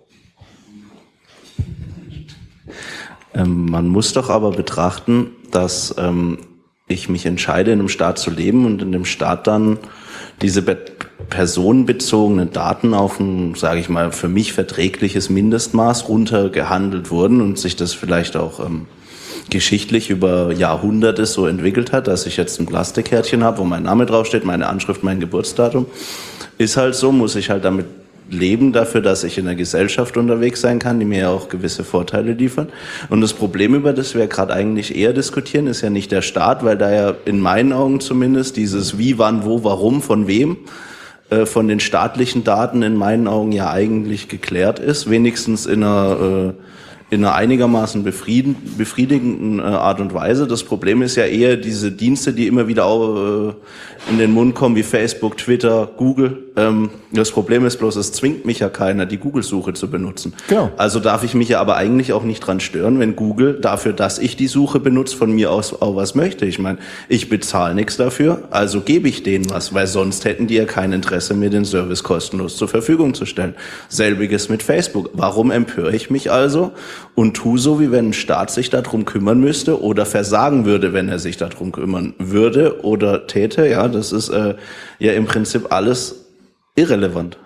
ähm, man muss doch aber betrachten, dass ähm, ich mich entscheide, in einem Staat zu leben und in dem Staat dann diese Be personenbezogene Daten auf ein, sage ich mal, für mich verträgliches Mindestmaß runtergehandelt wurden und sich das vielleicht auch ähm, geschichtlich über Jahrhunderte so entwickelt hat, dass ich jetzt ein Plastikkärtchen habe, wo mein Name draufsteht, meine Anschrift, mein Geburtsdatum. Ist halt so, muss ich halt damit leben dafür, dass ich in der Gesellschaft unterwegs sein kann, die mir ja auch gewisse Vorteile liefern. Und das Problem, über das wir gerade eigentlich eher diskutieren, ist ja nicht der Staat, weil da ja in meinen Augen zumindest dieses Wie, Wann, Wo, Warum, von wem äh, von den staatlichen Daten in meinen Augen ja eigentlich geklärt ist, wenigstens in einer äh, in einer einigermaßen befrieden, befriedigenden äh, Art und Weise. Das Problem ist ja eher diese Dienste, die immer wieder auch, äh, in den Mund kommen, wie Facebook, Twitter, Google. Ähm, das Problem ist bloß, es zwingt mich ja keiner, die Google-Suche zu benutzen. Genau. Also darf ich mich ja aber eigentlich auch nicht dran stören, wenn Google dafür, dass ich die Suche benutze, von mir aus auch was möchte. Ich meine, ich bezahle nichts dafür, also gebe ich denen was, weil sonst hätten die ja kein Interesse, mir den Service kostenlos zur Verfügung zu stellen. Selbiges mit Facebook. Warum empöre ich mich also und tu so, wie wenn ein Staat sich darum kümmern müsste oder versagen würde, wenn er sich darum kümmern würde oder täte? Ja, das ist äh, ja im Prinzip alles irrelevant.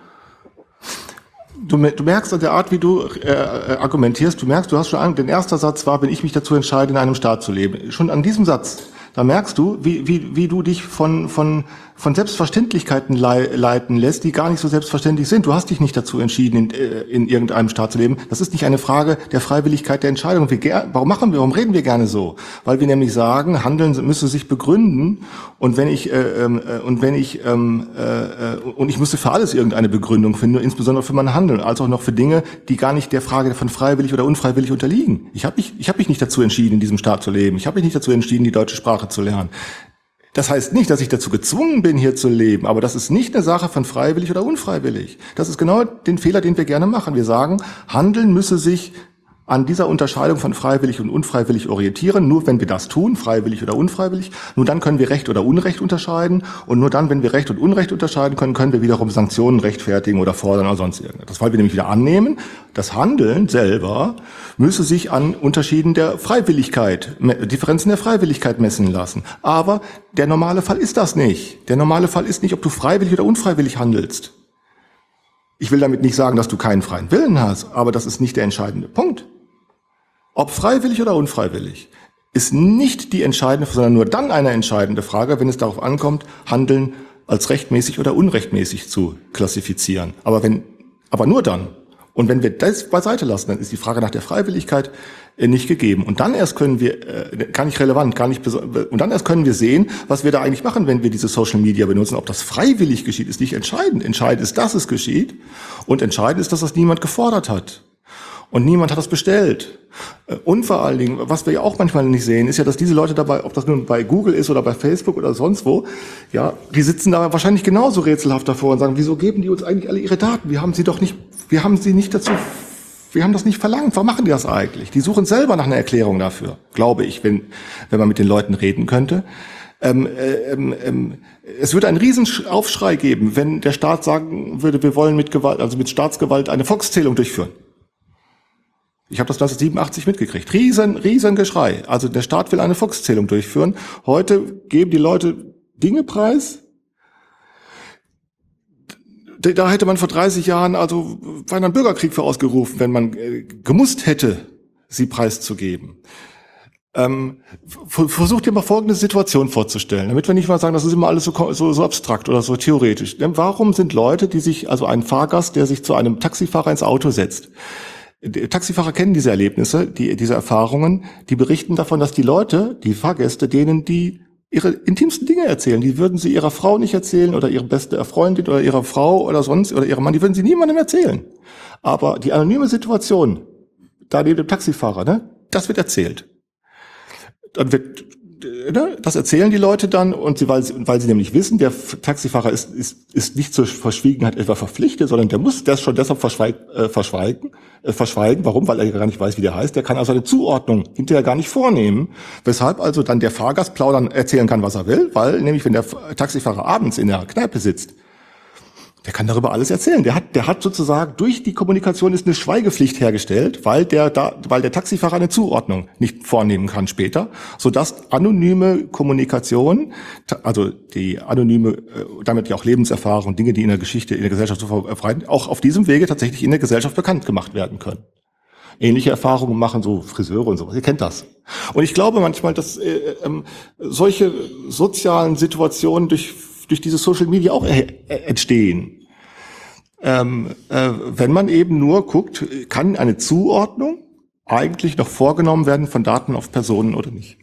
Du, du merkst an der Art, wie du äh, argumentierst, du merkst, du hast schon an, den ersten Satz war, wenn ich mich dazu entscheide, in einem Staat zu leben. Schon an diesem Satz, da merkst du, wie, wie, wie du dich von, von, von Selbstverständlichkeiten leiten lässt, die gar nicht so selbstverständlich sind. Du hast dich nicht dazu entschieden, in, in irgendeinem Staat zu leben. Das ist nicht eine Frage der Freiwilligkeit der Entscheidung. Wir, warum machen wir, warum reden wir gerne so? Weil wir nämlich sagen, Handeln müsse sich begründen und wenn ich, äh, äh, und wenn ich, ähm, äh, und ich müsste für alles irgendeine Begründung finden, insbesondere für mein Handeln, als auch noch für Dinge, die gar nicht der Frage von freiwillig oder unfreiwillig unterliegen. Ich habe mich, ich habe mich nicht dazu entschieden, in diesem Staat zu leben. Ich habe mich nicht dazu entschieden, die deutsche Sprache zu lernen. Das heißt nicht, dass ich dazu gezwungen bin, hier zu leben, aber das ist nicht eine Sache von freiwillig oder unfreiwillig. Das ist genau den Fehler, den wir gerne machen. Wir sagen, Handeln müsse sich an dieser Unterscheidung von freiwillig und unfreiwillig orientieren. Nur wenn wir das tun, freiwillig oder unfreiwillig, nur dann können wir Recht oder Unrecht unterscheiden. Und nur dann, wenn wir Recht und Unrecht unterscheiden können, können wir wiederum Sanktionen rechtfertigen oder fordern oder sonst irgendwas. Das wollen wir nämlich wieder annehmen. Das Handeln selber müsse sich an Unterschieden der Freiwilligkeit, Differenzen der Freiwilligkeit messen lassen. Aber der normale Fall ist das nicht. Der normale Fall ist nicht, ob du freiwillig oder unfreiwillig handelst. Ich will damit nicht sagen, dass du keinen freien Willen hast, aber das ist nicht der entscheidende Punkt. Ob freiwillig oder unfreiwillig, ist nicht die entscheidende, sondern nur dann eine entscheidende Frage, wenn es darauf ankommt, Handeln als rechtmäßig oder unrechtmäßig zu klassifizieren. Aber wenn, aber nur dann. Und wenn wir das beiseite lassen, dann ist die Frage nach der Freiwilligkeit nicht gegeben. Und dann erst können wir, gar nicht relevant, gar nicht, und dann erst können wir sehen, was wir da eigentlich machen, wenn wir diese Social Media benutzen. Ob das freiwillig geschieht, ist nicht entscheidend. Entscheidend ist, dass es geschieht. Und entscheidend ist, dass das niemand gefordert hat. Und niemand hat das bestellt. Und vor allen Dingen, was wir ja auch manchmal nicht sehen, ist ja, dass diese Leute dabei, ob das nun bei Google ist oder bei Facebook oder sonst wo, ja, die sitzen da wahrscheinlich genauso rätselhaft davor und sagen, wieso geben die uns eigentlich alle ihre Daten? Wir haben sie doch nicht, wir haben sie nicht dazu, wir haben das nicht verlangt. Warum machen die das eigentlich? Die suchen selber nach einer Erklärung dafür, glaube ich, wenn, wenn man mit den Leuten reden könnte. Ähm, ähm, ähm, es würde einen riesen Aufschrei geben, wenn der Staat sagen würde, wir wollen mit Gewalt, also mit Staatsgewalt eine Volkszählung durchführen. Ich habe das neunzehnhundertsiebenundachtzig mitgekriegt. Riesen, riesen Geschrei. Also der Staat will eine Volkszählung durchführen. Heute geben die Leute Dinge preis. Da hätte man vor dreißig Jahren also beinahe einen Bürgerkrieg für ausgerufen, wenn man äh, gemusst hätte, sie preiszugeben. Ähm, versucht dir mal folgende Situation vorzustellen, damit wir nicht mal sagen, das ist immer alles so, so, so abstrakt oder so theoretisch. Denn warum sind Leute, die sich, also ein Fahrgast, der sich zu einem Taxifahrer ins Auto setzt, die Taxifahrer kennen diese Erlebnisse, die, diese Erfahrungen, die berichten davon, dass die Leute, die Fahrgäste, denen die ihre intimsten Dinge erzählen, die würden sie ihrer Frau nicht erzählen oder ihre beste Freundin oder ihrer Frau oder sonst oder ihrem Mann, die würden sie niemandem erzählen. Aber die anonyme Situation, da neben dem Taxifahrer, ne, das wird erzählt. Dann wird, ne, das erzählen die Leute dann und sie, weil sie, weil sie nämlich wissen, der Taxifahrer ist, ist, ist nicht zur Verschwiegenheit etwa verpflichtet, sondern der muss das schon deshalb verschweig, äh, verschweigen, äh, verschweigen. Warum? Weil er gar nicht weiß, wie der heißt. Der kann also eine Zuordnung hinterher gar nicht vornehmen. Weshalb also dann der Fahrgast plaudern, erzählen kann, was er will, weil nämlich wenn der Taxifahrer abends in der Kneipe sitzt, Der kann darüber alles erzählen. Der hat, der hat sozusagen durch die Kommunikation ist eine Schweigepflicht hergestellt, weil der da, weil der Taxifahrer eine Zuordnung nicht vornehmen kann später, sodass anonyme Kommunikation, also die anonyme, damit ja auch Lebenserfahrung, Dinge, die in der Geschichte, in der Gesellschaft so verbreiten, auch auf diesem Wege tatsächlich in der Gesellschaft bekannt gemacht werden können. Ähnliche Erfahrungen machen so Friseure und sowas. Ihr kennt das. Und ich glaube manchmal, dass äh, äh, solche sozialen Situationen durch durch diese Social Media auch entstehen. Ähm, äh, wenn man eben nur guckt, kann eine Zuordnung eigentlich noch vorgenommen werden von Daten auf Personen oder nicht?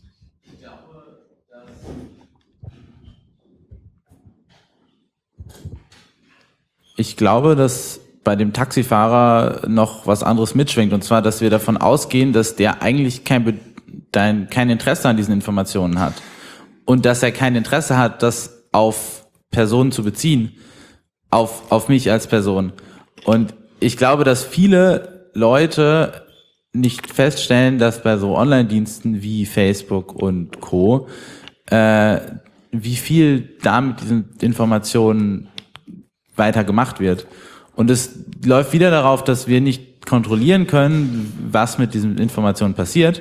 Ich glaube, dass bei dem Taxifahrer noch was anderes mitschwingt, und zwar, dass wir davon ausgehen, dass der eigentlich kein, Be- dein, kein Interesse an diesen Informationen hat und dass er kein Interesse hat, das auf Personen zu beziehen, auf, auf mich als Person. Und ich glaube, dass viele Leute nicht feststellen, dass bei so Online-Diensten wie Facebook und Co., äh, wie viel da mit diesen Informationen weiter gemacht wird. Und es läuft wieder darauf, dass wir nicht kontrollieren können, was mit diesen Informationen passiert.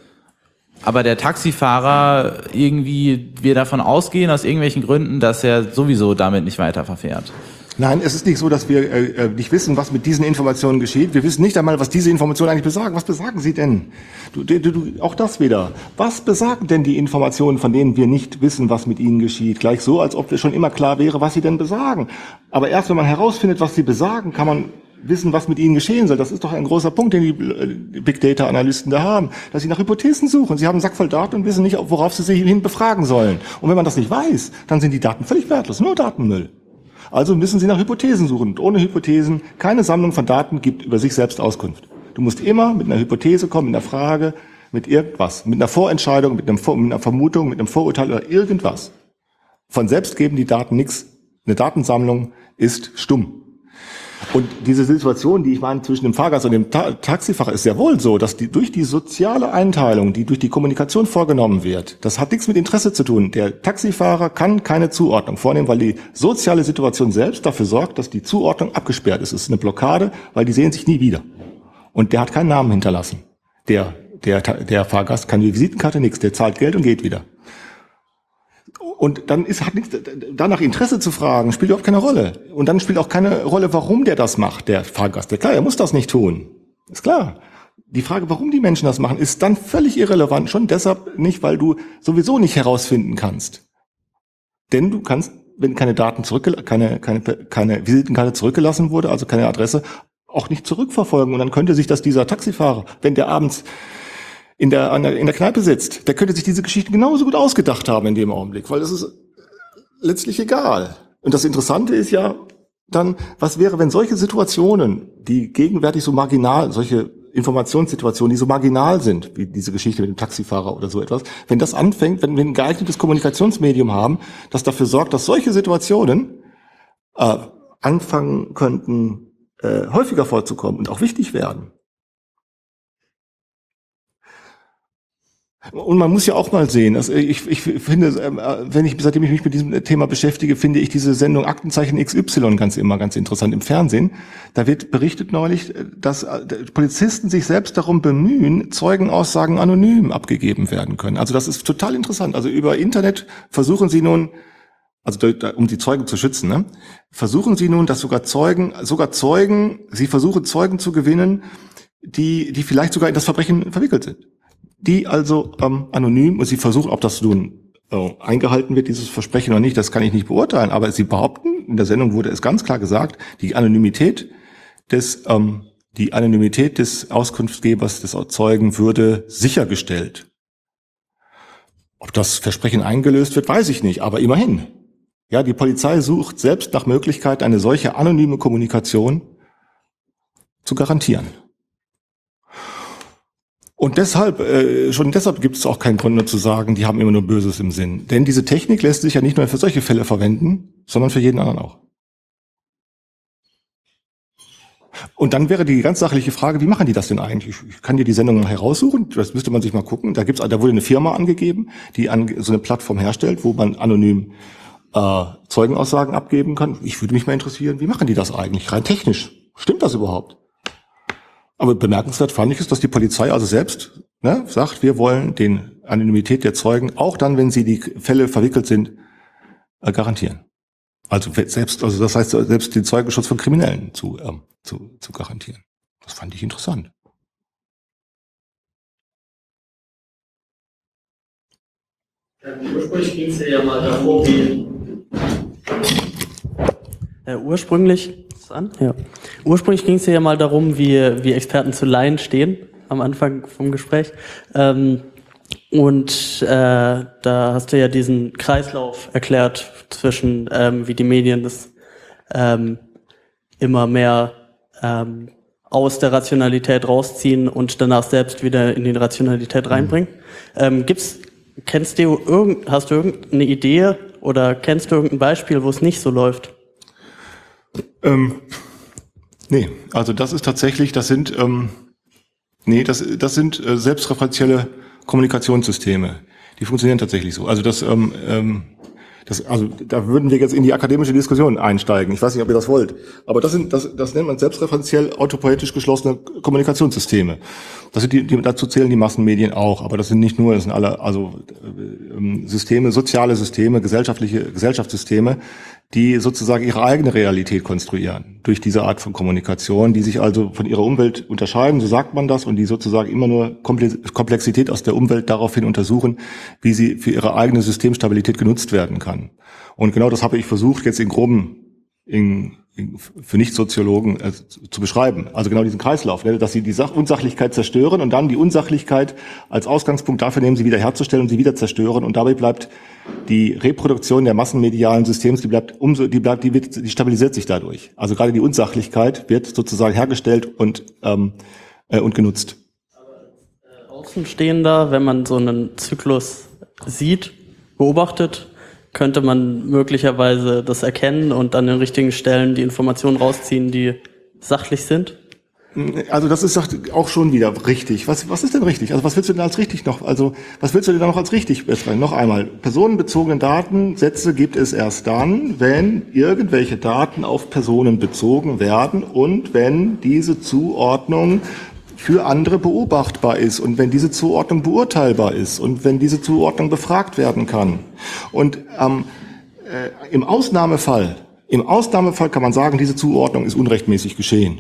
Aber der Taxifahrer irgendwie, wir davon ausgehen, aus irgendwelchen Gründen, dass er sowieso damit nicht weiter verfährt. Nein, es ist nicht so, dass wir äh, nicht wissen, was mit diesen Informationen geschieht. Wir wissen nicht einmal, was diese Informationen eigentlich besagen. Was besagen sie denn? Du, du, du, auch das wieder. Was besagen denn die Informationen, von denen wir nicht wissen, was mit ihnen geschieht? Gleich so, als ob es schon immer klar wäre, was sie denn besagen. Aber erst wenn man herausfindet, was sie besagen, kann man wissen, was mit ihnen geschehen soll. Das ist doch ein großer Punkt, den die Big Data Analysten da haben, dass sie nach Hypothesen suchen. Sie haben einen Sack voll Daten und wissen nicht, worauf sie sich hin befragen sollen. Und wenn man das nicht weiß, dann sind die Daten völlig wertlos, nur Datenmüll. Also müssen sie nach Hypothesen suchen. Und ohne Hypothesen, keine Sammlung von Daten gibt über sich selbst Auskunft. Du musst immer mit einer Hypothese kommen, mit einer Frage, mit irgendwas, mit einer Vorentscheidung, mit, einem Vor- mit einer Vermutung, mit einem Vorurteil oder irgendwas. Von selbst geben die Daten nichts. Eine Datensammlung ist stumm. Und diese Situation, die ich meine, zwischen dem Fahrgast und dem Ta- Taxifahrer ist sehr wohl so, dass die durch die soziale Einteilung, die durch die Kommunikation vorgenommen wird, das hat nichts mit Interesse zu tun. Der Taxifahrer kann keine Zuordnung vornehmen, weil die soziale Situation selbst dafür sorgt, dass die Zuordnung abgesperrt ist. Es ist eine Blockade, weil die sehen sich nie wieder. Und der hat keinen Namen hinterlassen. Der, der, der Fahrgast kann die Visitenkarte nichts, der zahlt Geld und geht wieder. Und dann ist, hat nichts, danach Interesse zu fragen, spielt überhaupt keine Rolle. Und dann spielt auch keine Rolle, warum der das macht, der Fahrgast. Der, klar, er muss das nicht tun. Ist klar. Die Frage, warum die Menschen das machen, ist dann völlig irrelevant. Schon deshalb nicht, weil du sowieso nicht herausfinden kannst. Denn du kannst, wenn keine Daten zurückgelassen, keine, keine, keine Visitenkarte zurückgelassen wurde, also keine Adresse, auch nicht zurückverfolgen. Und dann könnte sich das dieser Taxifahrer, wenn der abends in der, in der Kneipe sitzt, der könnte sich diese Geschichten genauso gut ausgedacht haben in dem Augenblick, weil das ist letztlich egal. Und das Interessante ist ja dann, was wäre, wenn solche Situationen, die gegenwärtig so marginal, solche Informationssituationen, die so marginal sind, wie diese Geschichte mit dem Taxifahrer oder so etwas, wenn das anfängt, wenn wir ein geeignetes Kommunikationsmedium haben, das dafür sorgt, dass solche Situationen äh, anfangen könnten, äh, häufiger vorzukommen und auch wichtig werden. Und man muss ja auch mal sehen, also ich, ich finde, wenn ich, seitdem ich mich mit diesem Thema beschäftige, finde ich diese Sendung Aktenzeichen X Y ganz immer ganz interessant im Fernsehen. Da wird berichtet neulich, dass Polizisten sich selbst darum bemühen, Zeugenaussagen anonym abgegeben werden können. Also das ist total interessant. Also über Internet versuchen sie nun, also um die Zeugen zu schützen, ne, versuchen sie nun, dass sogar Zeugen, sogar Zeugen, sie versuchen Zeugen zu gewinnen, die, die vielleicht sogar in das Verbrechen verwickelt sind. Die also ähm, anonym, und sie versuchen, ob das nun äh, eingehalten wird, dieses Versprechen oder nicht, das kann ich nicht beurteilen, aber sie behaupten, in der Sendung wurde es ganz klar gesagt, die Anonymität des, ähm, die Anonymität des Auskunftsgebers, des Zeugen würde sichergestellt. Ob das Versprechen eingelöst wird, weiß ich nicht, aber immerhin. Ja, die Polizei sucht selbst nach Möglichkeit, eine solche anonyme Kommunikation zu garantieren. Und deshalb, äh, schon deshalb gibt es auch keinen Grund nur zu sagen, die haben immer nur Böses im Sinn. Denn diese Technik lässt sich ja nicht nur für solche Fälle verwenden, sondern für jeden anderen auch. Und dann wäre die ganz sachliche Frage, wie machen die das denn eigentlich? Ich kann dir die Sendung mal heraussuchen, das müsste man sich mal gucken. Da gibt's, da wurde eine Firma angegeben, die an, so eine Plattform herstellt, wo man anonym äh, Zeugenaussagen abgeben kann. Ich würde mich mal interessieren, wie machen die das eigentlich, rein technisch? Stimmt das überhaupt? Aber bemerkenswert fand ich es, dass die Polizei also selbst ne, sagt, wir wollen den Anonymität der Zeugen, auch dann, wenn sie die Fälle verwickelt sind, äh, garantieren. Also selbst, also das heißt, selbst den Zeugenschutz von Kriminellen zu, ähm, zu, zu garantieren. Das fand ich interessant. Ursprünglich ging es ja mal darum, wie Äh, ursprünglich, ist an? Ja. Ursprünglich ging es ja mal darum, wie, wie Experten zu Laien stehen, am Anfang vom Gespräch. Ähm, und äh, da hast du ja diesen Kreislauf erklärt zwischen, ähm, wie die Medien das ähm, immer mehr ähm, aus der Rationalität rausziehen und danach selbst wieder in die Rationalität reinbringen. Ähm, gibt's, kennst du irgend, hast du irgendeine Idee oder kennst du irgendein Beispiel, wo es nicht so läuft? Ähm, nee, also das ist tatsächlich, das sind, ähm, nee, das, das sind äh, selbstreferenzielle Kommunikationssysteme. Die funktionieren tatsächlich so. Also das, ähm, ähm, das, also da würden wir jetzt in die akademische Diskussion einsteigen. Ich weiß nicht, ob ihr das wollt. Aber das sind, das, das nennt man selbstreferenziell autopoetisch geschlossene Kommunikationssysteme. Das sind die, die, dazu zählen die Massenmedien auch. Aber das sind nicht nur, das sind alle, also äh, Systeme, soziale Systeme, gesellschaftliche Gesellschaftssysteme, die sozusagen ihre eigene Realität konstruieren durch diese Art von Kommunikation, die sich also von ihrer Umwelt unterscheiden, so sagt man das, und die sozusagen immer nur Komplexität aus der Umwelt daraufhin untersuchen, wie sie für ihre eigene Systemstabilität genutzt werden kann. Und genau das habe ich versucht, jetzt in groben, in, in, für Nicht-Soziologen äh, zu beschreiben. Also genau diesen Kreislauf, ne, dass sie die Sach- Unsachlichkeit zerstören und dann die Unsachlichkeit als Ausgangspunkt dafür nehmen, sie wieder herzustellen und sie wieder zerstören. Und dabei bleibt die Reproduktion der massenmedialen Systems, die bleibt umso, die bleibt, die wird, die stabilisiert sich dadurch. Also gerade die Unsachlichkeit wird sozusagen hergestellt und ähm, äh, und genutzt. Aber äh, Außenstehender, wenn man so einen Zyklus sieht, beobachtet, könnte man möglicherweise das erkennen und an den richtigen Stellen die Informationen rausziehen, die sachlich sind? Also das ist auch schon wieder richtig. Was, was ist denn richtig? Also was willst du denn als richtig noch? Also was willst du denn da noch als richtig beschreiben? Noch einmal, personenbezogene Datensätze gibt es erst dann, wenn irgendwelche Daten auf Personen bezogen werden und wenn diese Zuordnung für andere beobachtbar ist und wenn diese Zuordnung beurteilbar ist und wenn diese Zuordnung befragt werden kann. Und ähm, äh, im Ausnahmefall, im Ausnahmefall kann man sagen, diese Zuordnung ist unrechtmäßig geschehen.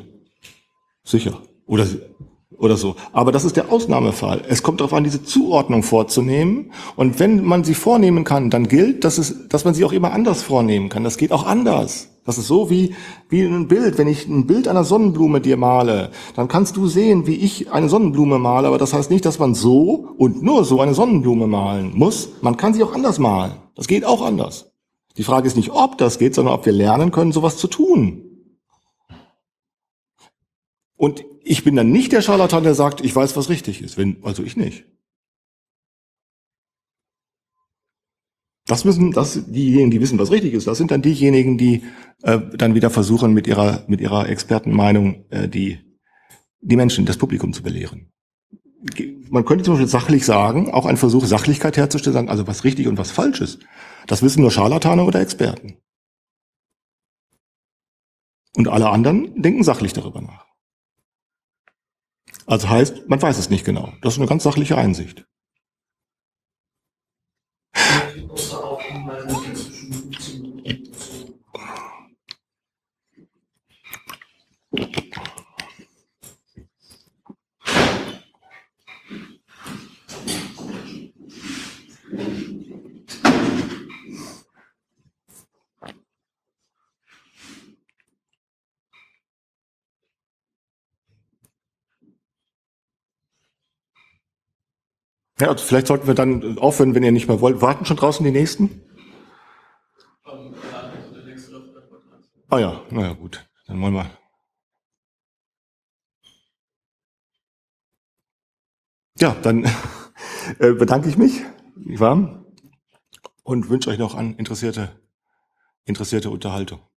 Sicher. Oder, oder so. Aber das ist der Ausnahmefall. Es kommt darauf an, diese Zuordnung vorzunehmen. Und wenn man sie vornehmen kann, dann gilt, dass es, dass man sie auch immer anders vornehmen kann. Das geht auch anders. Das ist so wie, wie ein Bild. Wenn ich ein Bild einer Sonnenblume dir male, dann kannst du sehen, wie ich eine Sonnenblume male. Aber das heißt nicht, dass man so und nur so eine Sonnenblume malen muss. Man kann sie auch anders malen. Das geht auch anders. Die Frage ist nicht, ob das geht, sondern ob wir lernen können, sowas zu tun. Und ich bin dann nicht der Scharlatan, der sagt, ich weiß, was richtig ist. Wenn, also ich nicht. Das müssen, das, diejenigen, die wissen, was richtig ist, das sind dann diejenigen, die äh, dann wieder versuchen, mit ihrer, mit ihrer Expertenmeinung äh, die, die Menschen, das Publikum zu belehren. Man könnte zum Beispiel sachlich sagen, auch ein Versuch, Sachlichkeit herzustellen, sagen, also was richtig und was falsch ist. Das wissen nur Scharlatane oder Experten. Und alle anderen denken sachlich darüber nach. Also heißt, man weiß es nicht genau. Das ist eine ganz sachliche Einsicht. Ja, also vielleicht sollten wir dann aufhören, wenn ihr nicht mehr wollt. Warten schon draußen die Nächsten? Ah ja, naja gut, dann wollen wir. Ja, dann äh, bedanke ich mich, nicht wahr? Und wünsche euch noch an interessierte, interessierte Unterhaltung.